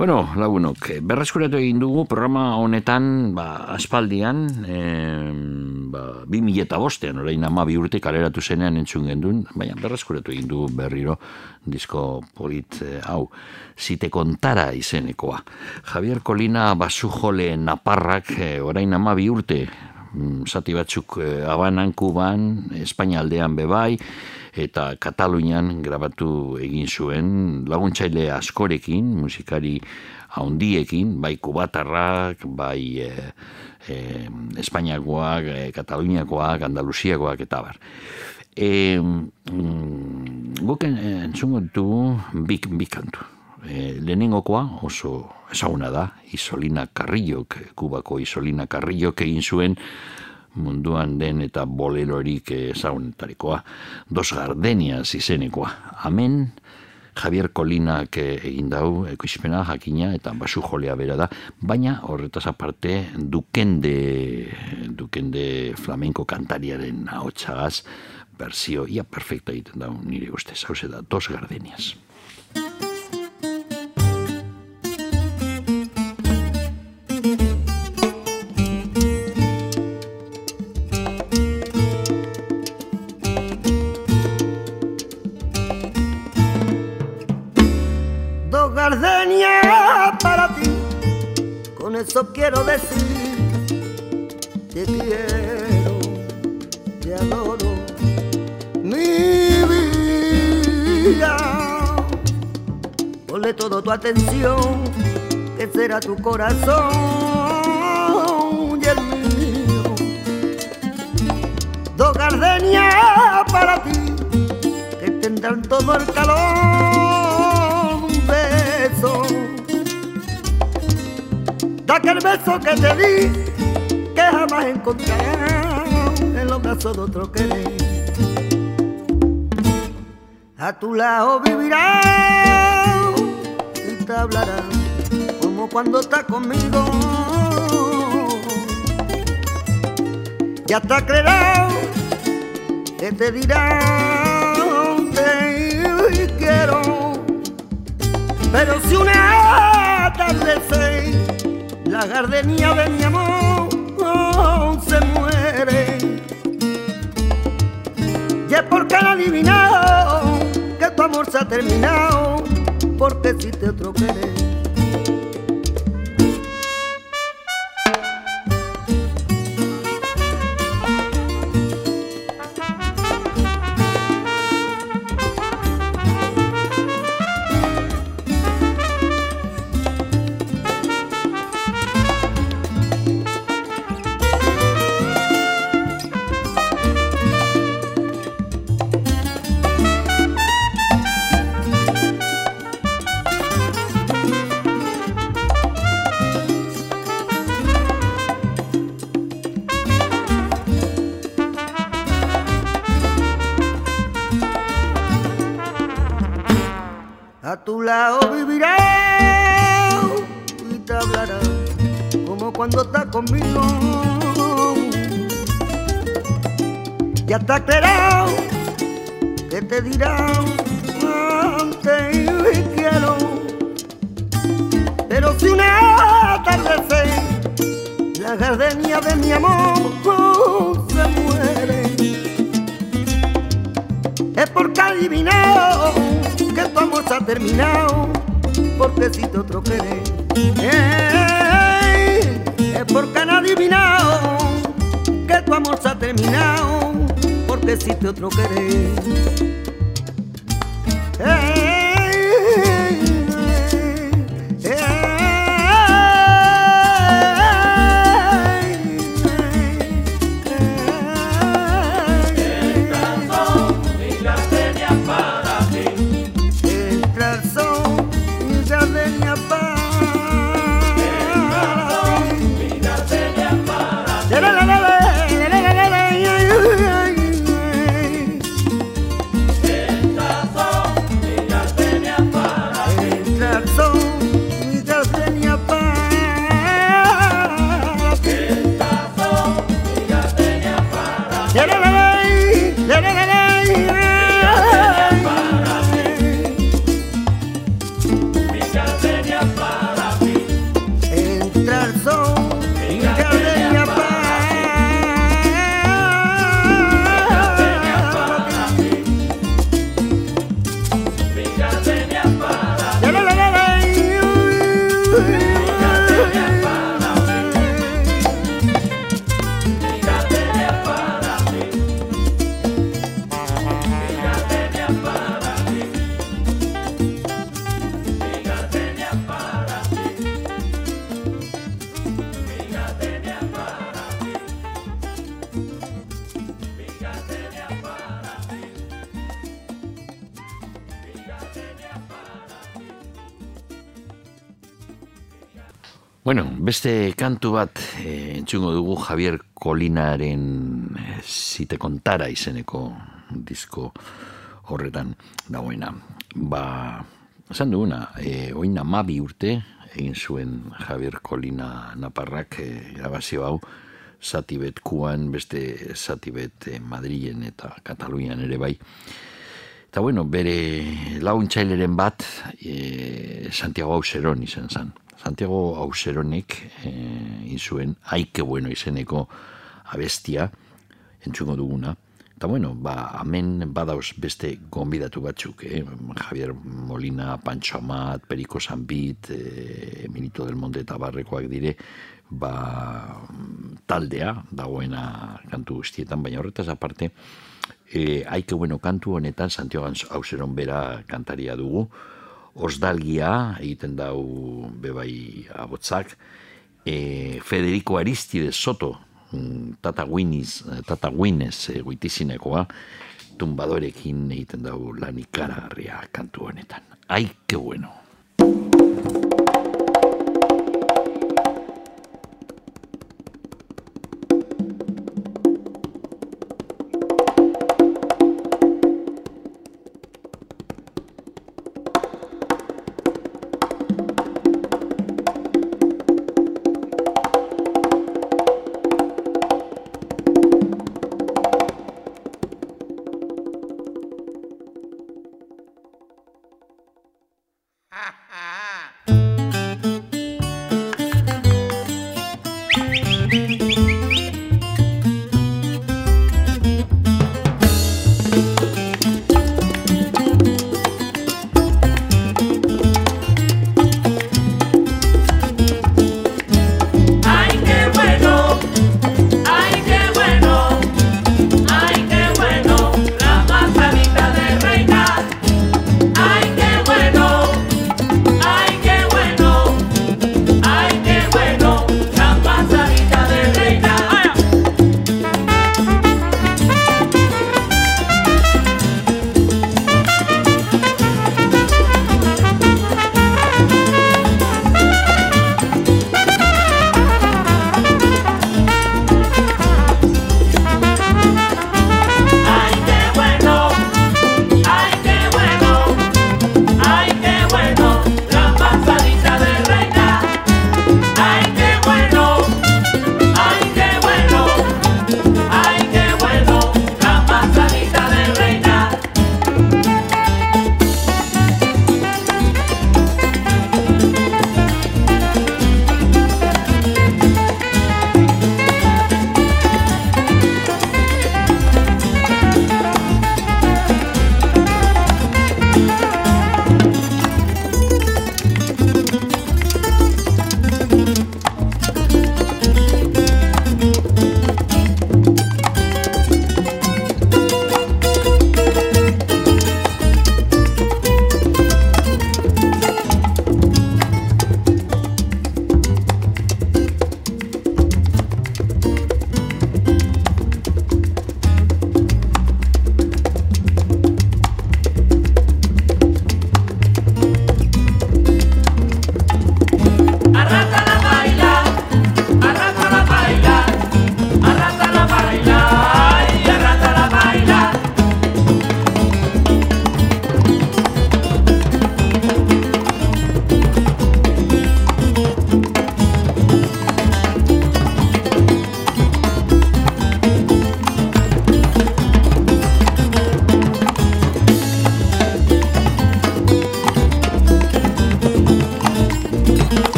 Bueno, lagunok, berreskuratu egin dugu programa honetan, aspaldian, 2005an, orain 12 urte kaleratu zenean entzun gendun, baina berreskuratu egin dugu berriro disko polit hau, Si te kontara izenekoa. Javier Kolina basujole naparrak orain 12 urte, zati batzuk Habanan, Kuban, Espainia aldean bebai, eta Katalunian grabatu egin zuen laguntzaile askorekin, musikari haundiekin, bai kubatarrak, bai Espainiakoak, Kataluniakoak, Andaluziakoak eta bar. Guk entzungo du bi kantu. Lehenengokoa oso ezaguna da, Isolina Carrillok, Kubako Isolina Carrillok egin zuen munduan den eta bolerorik ezagunetarikoa, Dos Gardenias izenekoa. Hemen Javier Kolinak egin dau ekoizpena jakina eta basu jolea bera da, baina horretaz aparte Dukende flamenko kantariaren ahotsagaz berzio ia perfecta egiten dau nire ustez, hauze da, Dos Gardenias. Para ti, con eso quiero decir, te quiero, te adoro, mi vida. Ponle todo tu atención, que será tu corazón y el mío. Dos gardenias para ti, que tendrán todo el calor. Un beso, de aquel beso que te di, que jamás encontrarás en los brazos de otro querer. A tu lado vivirás y te hablarás como cuando estás conmigo. Y hasta creerás que te dirá te quiero. Pero si una atardecer la gardenia de mi amor se muere, y es porque han adivinado que tu amor se ha terminado, porque existe otro querer. A tu lado vivirás y te hablarás como cuando estás conmigo. Y hasta creerás que te dirá te quiero. Pero si una atardecer la gardenia de mi amor se muere, es porque ha adivinado que tu amor se ha terminado, porque existe otro querer. Es porque han adivinado que tu amor se ha terminado, porque existe otro querer. Bueno, beste kantu bat entzungo dugu Javier Colinaren Si te contara izeneko disko horretan dagoena. Esan duguna, oin 12 urte egin zuen Javier Colina naparrak grabazio hau, zati bet Kuan, beste zati bet Madrilen eta Katalunian ere bai. Eta bueno, bere laguntzaileren bat Santiago Auseron izan zen. Santiago Auseronek izuen Ai que bueno izeneko abestia entzungo duguna. Eta bueno, hemen badauz beste gonbidatu batzuk, Javier Molina, Pancho Amat, Perico Zambit, Emilito del Monte eta barrekoak dire, taldea dagoena kantu guztietan, baina horretaz aparte, Ai que bueno kantu honetan Santiago Auseron bera kantaria dugu, Osdalgia egiten dau bebai abotzak, Federico Aristides Soto, Tata Guinness guitizinekoa, tumbadorekin egiten dau lan ikaragarria kantu honetan. Ai que bueno.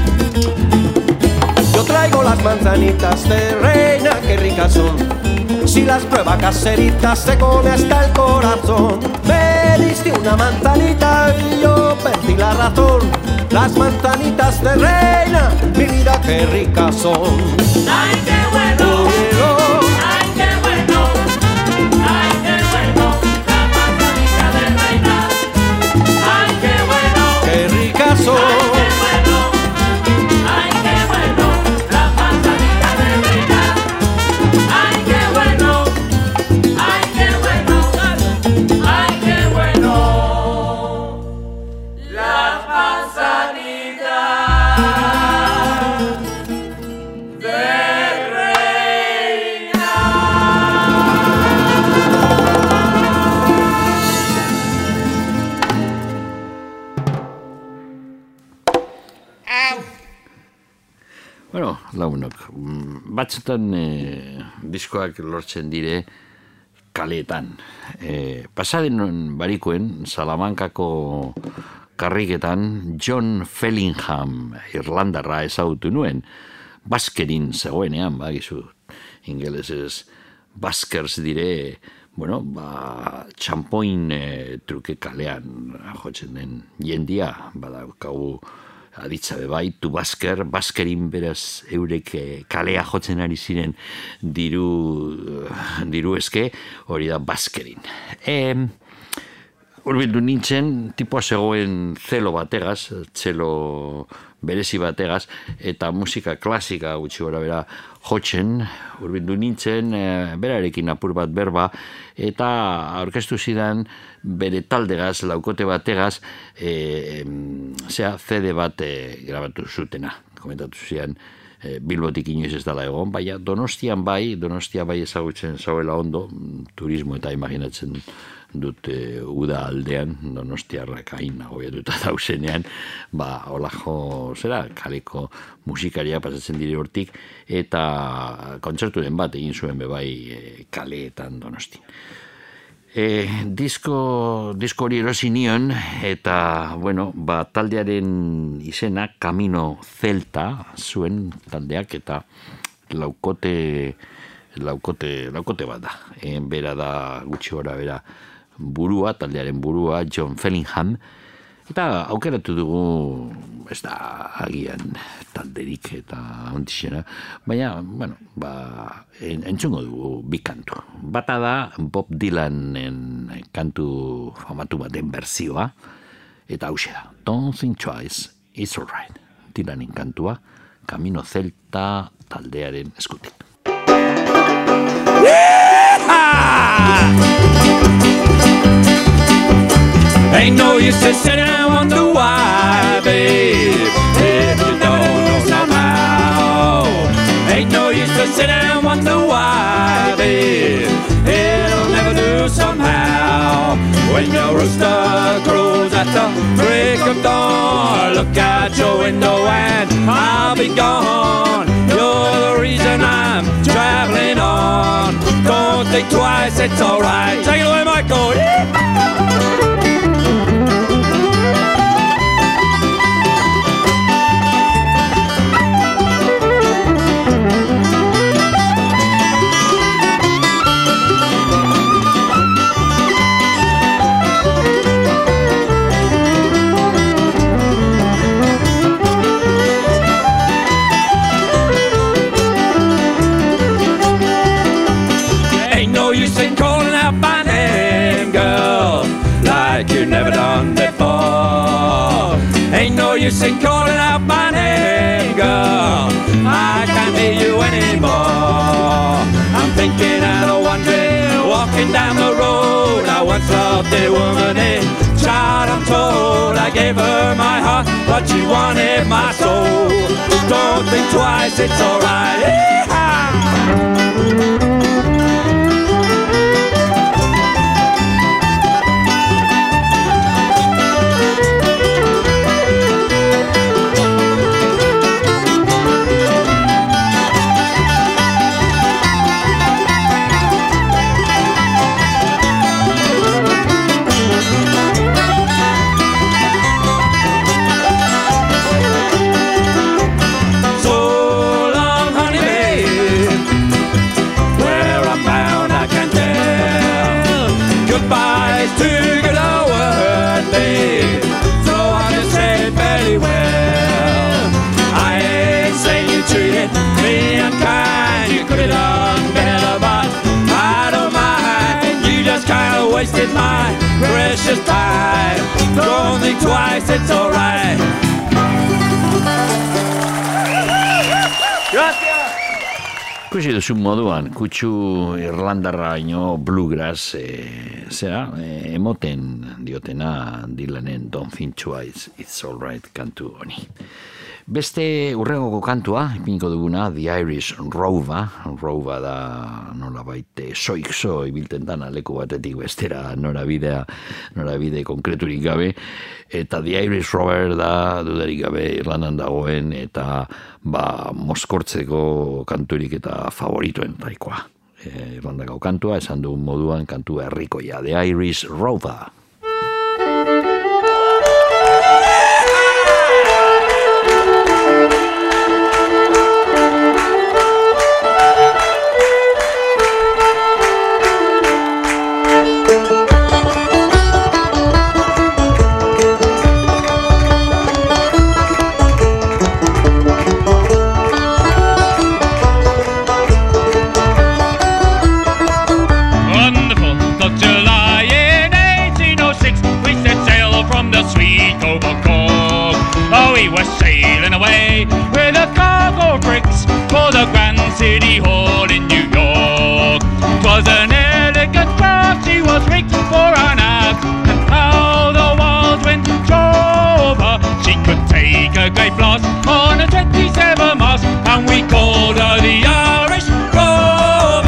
manzanitas de reina, qué ricas son. Si las prueba caseritas se come hasta el corazón. Me diste una manzanita y yo perdí la razón. Las manzanitas de reina, mi vida qué ricas son. ¡Ay, qué bueno! ¡Ay, qué bueno! ¡Ay, qué bueno! La manzanita de reina. ¡Ay, qué bueno! ¡Qué ricas son! ¡Ay, qué bueno! La manzanita de reina. ¡Ay, qué bueno! ¡Ay, qué bueno! ¡Ay, qué bueno! La manzanita de reina. Bueno, launok, batzutan diskoak lortzen dire kaleetan. Pasaden barikoen, Salamankako karriketan John Fellingham, Irlandarra ezagutu nuen, baskerin zegoenean, bagizu, ingelesez, baskers dire, bueno, txampoin truke kalean jotzen den jendia, badaukagu aditzabe bai, tu basker, baskerin beraz eurek kalea jotzen ari ziren diru eske, hori da baskerin. Urbildu nintzen, tipua zegoen zelo bategaz, txelo berezi bategaz, eta musika klasika gutxi gora bera jotzen, urbildu nintzen, berarekin apur bat berba, eta aurkeztu zidan bere taldegaz, laukote bategaz, CD bat grabatu zutena, komentatu zidan, Bilbotik inoiz ez dela egon, baina Donostia bai ezagutzen zauela ondo, turismo eta imaginatzen dut uda aldean, Donostiarrak hain agobiatuta dauzenean, holajo, kaleko musikaria pasatzen dire hortik, eta kontzertu den bat egin zuen bebai kaleetan Donostin. Disko hori erosi nion, eta, bueno, taldearen izena Camino Celta zuen taldeak, eta laukote bat da. Bera da gutxi gora bera burua, taldearen burua, John Fellingham, eta aukeratu dugu, ez da agian talderik eta ontixena, baina, bueno, entzungo dugu bi kantu. Bata da Bob Dylanen kantu famatu baten berzioa, eta hauxe da, Don't Think Twice, It's Alright. Dylanen kantua, Camino Celta taldearen eskutik. Ain't no use to sit and wonder why, babe, if you don't know somehow. Ain't no use to sit and wonder why, babe, it'll never do somehow. When your rooster crows at the break of dawn, look out your window and I'll be gone. You're the reason I'm traveling on. Don't think twice, it's alright. Take it away, Michael. Use in calling out my name, girl. I can't hear you anymore. I'm thinking out of wondering, walking down the road. I once loved a woman in child, I'm told. I gave her my heart, but she wanted my soul. Don't think twice, it's alright. treated me unkind. You could have done better, but I don't mind. You just kinda wasted my precious time. Don't think twice, it's alright. Ikusi duzu moduan, kutsu irlandarraino bluegrass emoten diotena Dylanen Don't Think Twice, It's Alright kantu honi. Beste urrengoko kantua, ipiniko duguna, The Irish Rover. Rover da nola baite soikzo ibilten dana leku batetik bestera norabide konkreturik gabe. Eta The Irish Rover da dudarik gabe Irlandan dagoen eta moskortzeko kanturik eta favoritoen taikoa. Irlandako kantua, esan dugun moduan kantua herrikoia, The Irish Rover. With a cargo of bricks for the Grand City Hall in New York. 'Twas an elegant craft, she was rigged for an ab, and how the wild wind drove her. She could take a great blast on a 27 mast, and we called her the Irish Rover.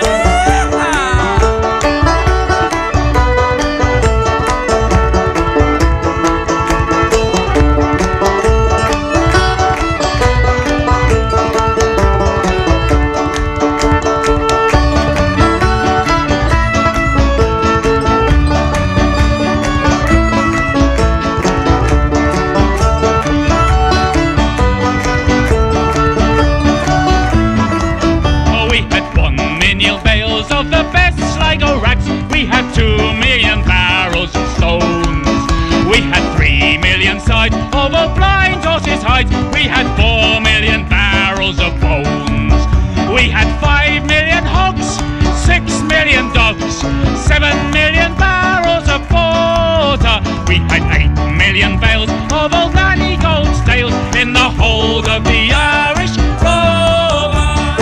We had 2 million barrels of stones. We had 3 million sides of a blind horse's hide. We had 4 million barrels of bones. We had 5 million hogs, 6 million dogs, 7 million barrels of porter. We had 8 million bales of old Nanny Gold's tales in the hold of the Irish Rover.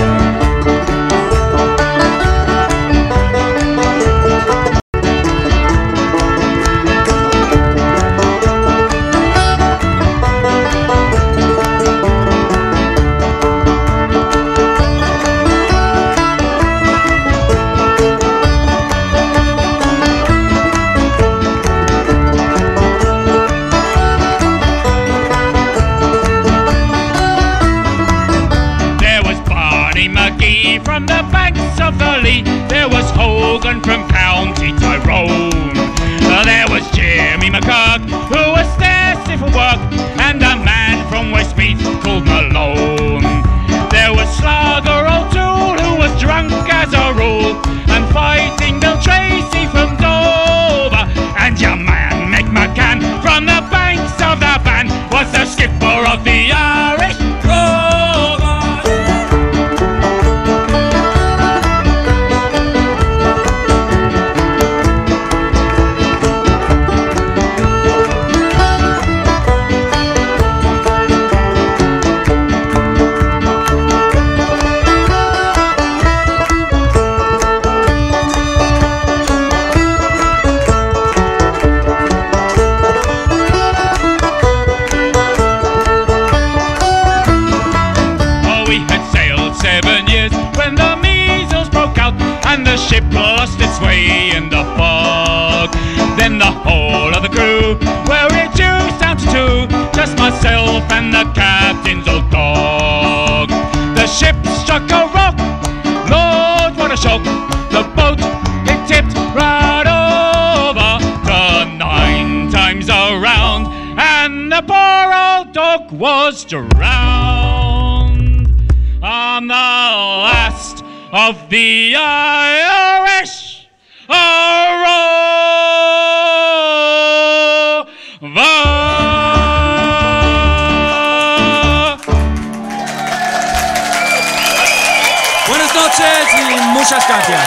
From the banks of the Lee, there was Hogan from County Tyrone. There was Jimmy McCurk, who was there for work, and a man from Westmeath called Malone. There was Slugger O'Toole, who was drunk as a rule, and Fighting Bill Tracy from Dover. And your man Mick McCann from the banks of the Bann was the skipper of the Irish Rover. And the ship lost its way in the fog. Then the whole of the crew were reduced down to 2, just myself and the captain's old dog. The ship struck a rock, Lord, what a shock. The boat, it tipped right over, turned 9 times around, and the poor old dog was drowned. I'm the last of the Irish Rover. noches y muchas gracias.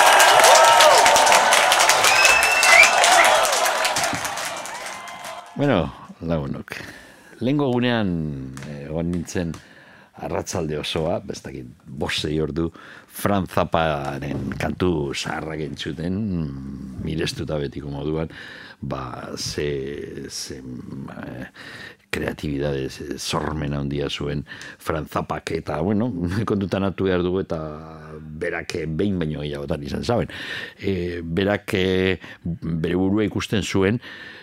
Bueno, lagunok. Lehengo gunean egon nintzen arratzalde osoa, bestakit, 5-6 ordu, Franz Zapparen kantu zaharrak entzuten, mirestuta betiko moduan, ze kreatibidade, sormen handia zuen Franz Zappak, eta, bueno, kontutan hartu behar dugu, eta berak behin baino gehiagotan izan zaben. Berak bere burua ikusten zuen,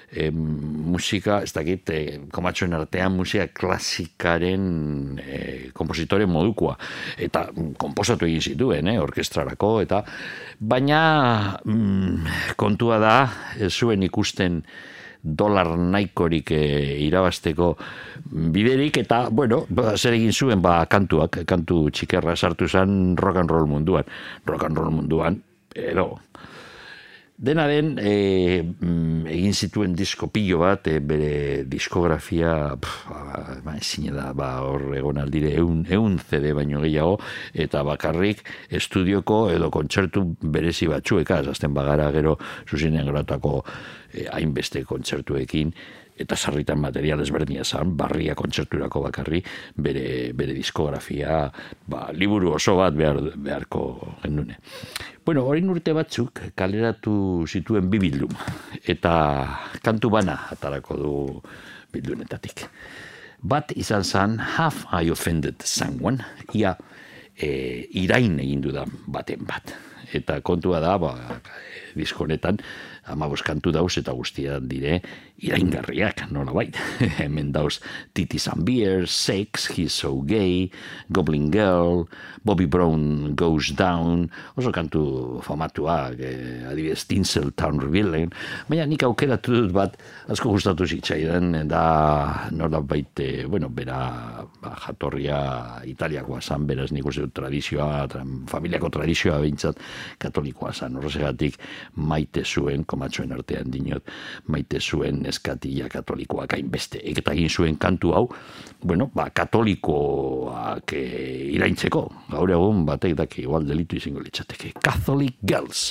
musika, ez dakit, komatxoen artean musika klasikaren kompositore modukoa, eta komposatu egin zituen, orkestrarako, eta baina kontua da, ez zuen ikusten dolar nahikorik irabasteko biderik, eta, bueno, zer egin zuen, kantu txikerra sartu zen rock and roll munduan, edo. Dena den, egin zituen disko pilo bat, bere diskografia, ezin da, hor egon aldire, 100 CD baino gehiago, eta bakarrik estudioko edo kontzertu berezi batzueka, azten bagara gero zuzenean geratako hainbeste kontzertuekin, eta sarritan material ezberdina zan, barria kontzerturako bakarri, bere diskografia, liburu oso bat beharko gendune. Bueno, orain urte batzuk kaleratu zituen 2 bildum, eta kantu bana atarako du bildunetatik. Bat izan zan, Have I Offended Someone? Ia irain egin dudan baten bat. Eta kontua da, diskonetan, 15 kantu dauz eta guztian dire iraingarriak, nola bait. Hemen dauz Titties and Beer, Sex, He's So Gay, Goblin Girl, Bobby Brown Goes Down, oso kantu famatuak, adibidez Tinseltown Rebellion, baina nik aukeratu dut bat asko gustatu zitzaidan, da nola bait, bera jatorria italiakoa zan, beraz nik uste dut tradizioa, familiako tradizioa behintzat katolikoa zan, horregatik maite zuen, komatxoen artean dinot, maite zuen eskatila katolikoak hainbeste. Eta egin zuen kantu hau, katolikoak iraintzeko. Gaur egun batek daki igual delitu izango litzateke. Catholic Girls.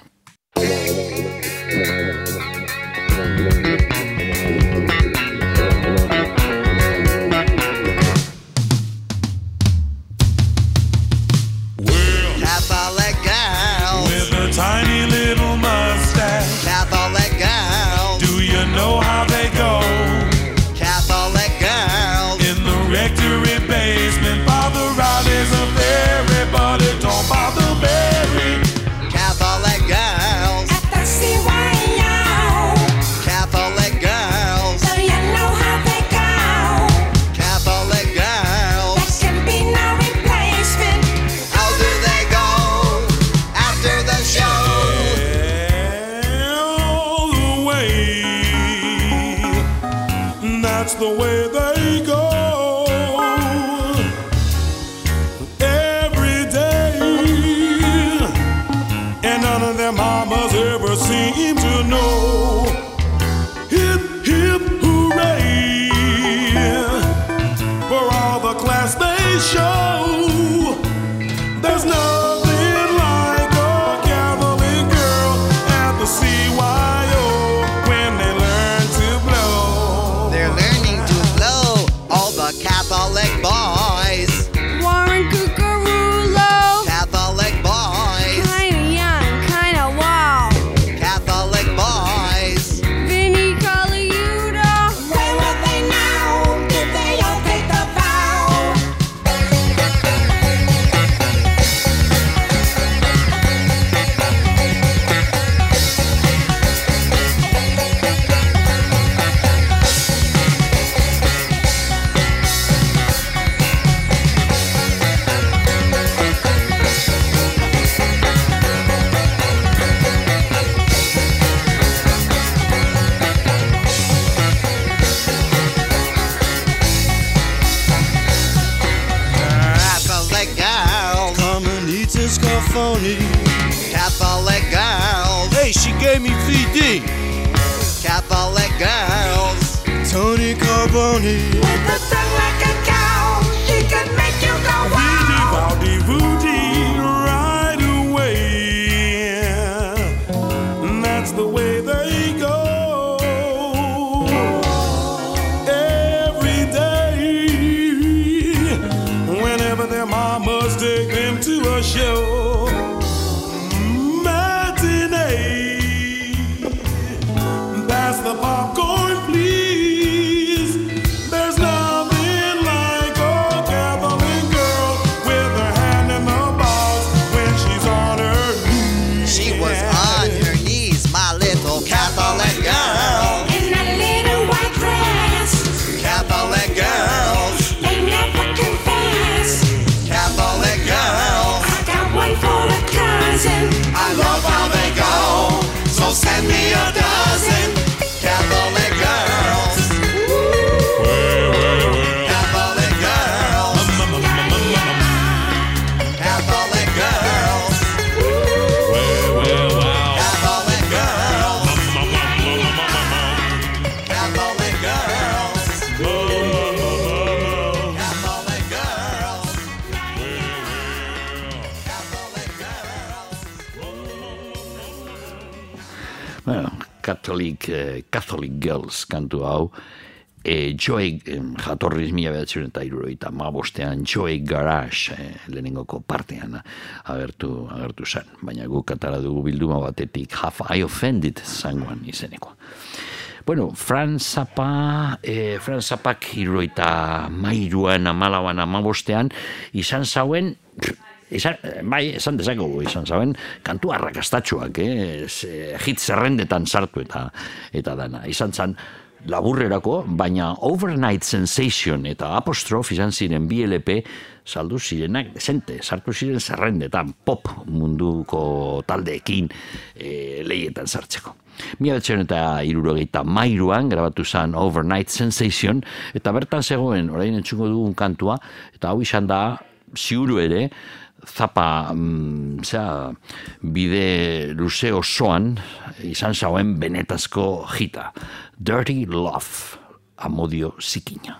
Catholic girl with a tiny little mustache. Catholic girl, do you know how they go? Catholic girl in the rectory basement. Father Riley's a everybody don't bother Mary. Catholic girls at the CYO. Catholic girls, do you know how they go? Catholic girls, there can be no replacement. How do they go after the show? The way, that's the way they go. Every day, and none of their mamas ever seem to know. Hip, hip, hooray, for all the class they show. There's nothing like a Catholic girl at the CYO when they learn to blow. They're learning to blow, all the Catholic boys. Warren Cucarulo, Catholic boys. Kinda young, kinda wild. Catholic boys. Vinny Colaiuta. Where were they now? Did they all take the vow? Catholic girls, come and eat this scarfoni. Catholic girls, hey, she gave me VD. Catholic girls, Tony Carboni. With a tongue like a cow, she could make you go wow. Woody, woody, show. Matinee. Pass the popcorn, please. There's nothing like a Catholic girl with her hand in the box when she's on her knees. She was on her knees, my little Catholic girl. In a little white dress. Catholic girls. They never confess. Catholic girls. I got one for a cousin. I love how they go, so send me a dozen Catholic girls. Catholic girls. Catholic girls. Catholic girls. Catholic girls. Catholic girls. Bueno, Catholic Girls kantu hau, Joy jatorriz 1975 Joy Garage lehenengoko partean agertu zen, baina guk atara dugu bilduma batetik Have I Offended zangoan izeneko. Bueno, Franz Zappak 73an, 14an, 15an izan zauen, esan dezakegu izan zauen, kantu arrakastatxoak, hit zerrendetan sartu eta dana. Izan zan laburrerako, baina Overnight Sensation eta Apostrophe izan ziren bi LP saldu zirenak desente, sartu ziren zerrendetan pop munduko taldeekin lehietan sartzeko. 1973an grabatu zen Overnight Sensation eta bertan zegoen, orain entzungo dugun kantua, eta hau izan da ziuru ere Zappa bide luze osoan izan zauen benetazko hita. Dirty Love, amodio zikina.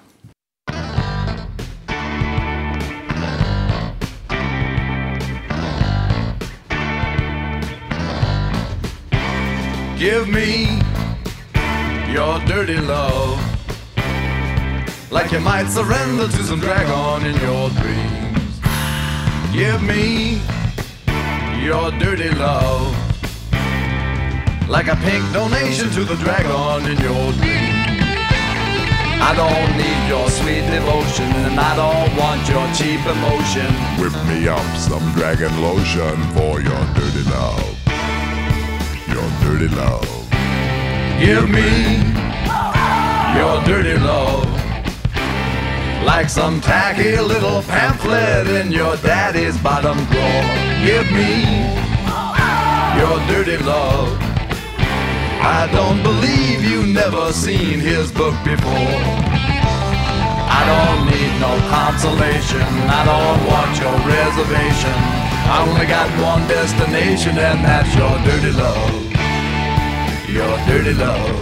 Give me your dirty love, like you might surrender to some dragon in your dreams. Give me your dirty love, like a pink donation to the dragon in your dreams. I don't need your sweet devotion, and I don't want your cheap emotion. Whip me up some dragon lotion for your dirty love. Your dirty love. Give me your dirty love, like some tacky little pamphlet in your daddy's bottom drawer. Give me your dirty love. I don't believe you never seen his book before. I don't need no consolation, I don't want your reservation. I only got one destination, and that's your dirty love. Your dirty love.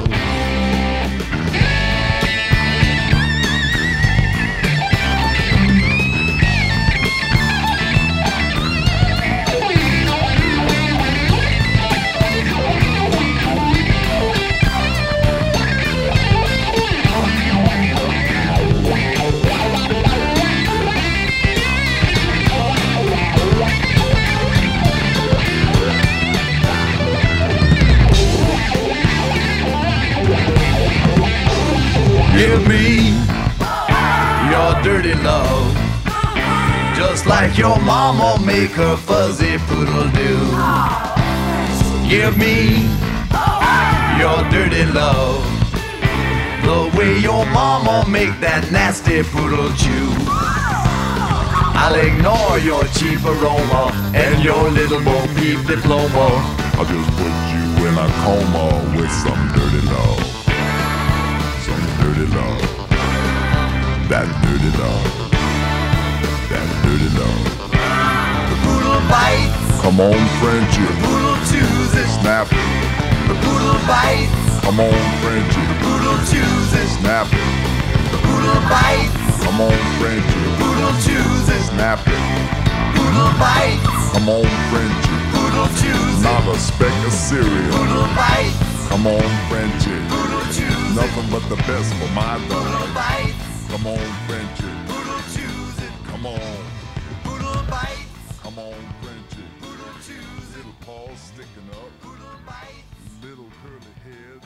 Give me your dirty love, just like your mama make her fuzzy poodle do. Give me your dirty love, the way your mama make that nasty poodle chew. I'll ignore your cheap aroma and your little Bo Peep diploma. I'll just put you in a coma with some dirty love. Dirty love, that dirty love, that dirty love. The poodle bites, come on Frenchie. The poodle chews it, snap it. The poodle bites, come on Frenchie. The poodle chews it, snap it. The poodle bites, come on Frenchie. The poodle chews it, snap it. Poodle bites, come on Frenchie. Poodle chews it, not a speck of cereal. Poodle bites, come on Frenchie. Poodle chews it, nothing but the best for my dog. Poodle bites, come on Frenchie. Poodle chews it, come on. Poodle bites, come on Frenchie. paws sticking up, little curly head.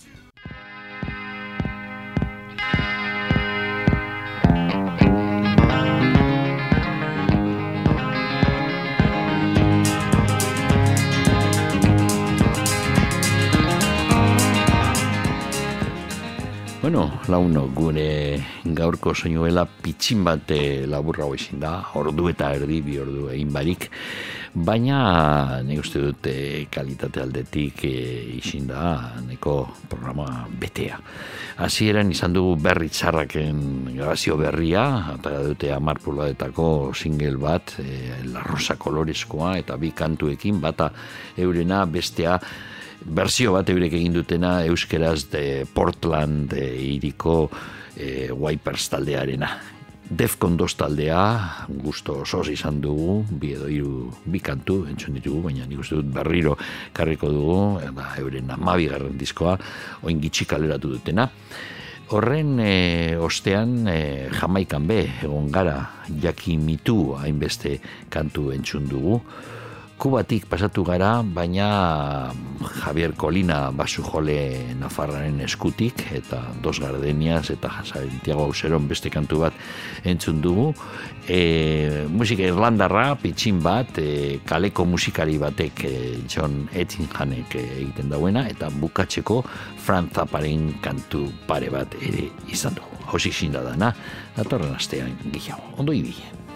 Bueno, launo, gure gaurko soinuela pitxin bat laburra izin da, ordu eta erdi, 2 ordu egin barik, baina nik uste dut kalitate aldetik izin da neko programa betea. Hasieran izan dugu berri txarraken grabazio berria, eta dute 10 pulgadetako single bat, La Rosa kolorezkoa, eta 2 kantuekin, bata eurena, bestea, berzio bat eurek egin dutena euskeraz de Portland hiriko Wipers taldearena. Defcon 2 taldea gusto osoz izan dugu, 2 edo 3 kantu entzun ditugu, baina nik uste dut berriro karriko dugu, eta euren 12. diskoa oin gitxi kaleratu dutena. Horren ostean Jamaikan egon gara, Jaki Mitu hainbeste kantu entzun dugu. Kubatik pasatu gara, baina Javier Colina basujole Nafarraren eskutik, eta Dos Gardenias eta Santiago Auseron beste kantu bat entzun dugu. Musika irlandarra, pitxin bat, kaleko musikari batek John Ettinghanek egiten dauena, eta bukatzeko Frank Zapparen kantu pare bat ere izan dugu. Hosik zinda dana, datorren astean gehiago. Ondo ibile.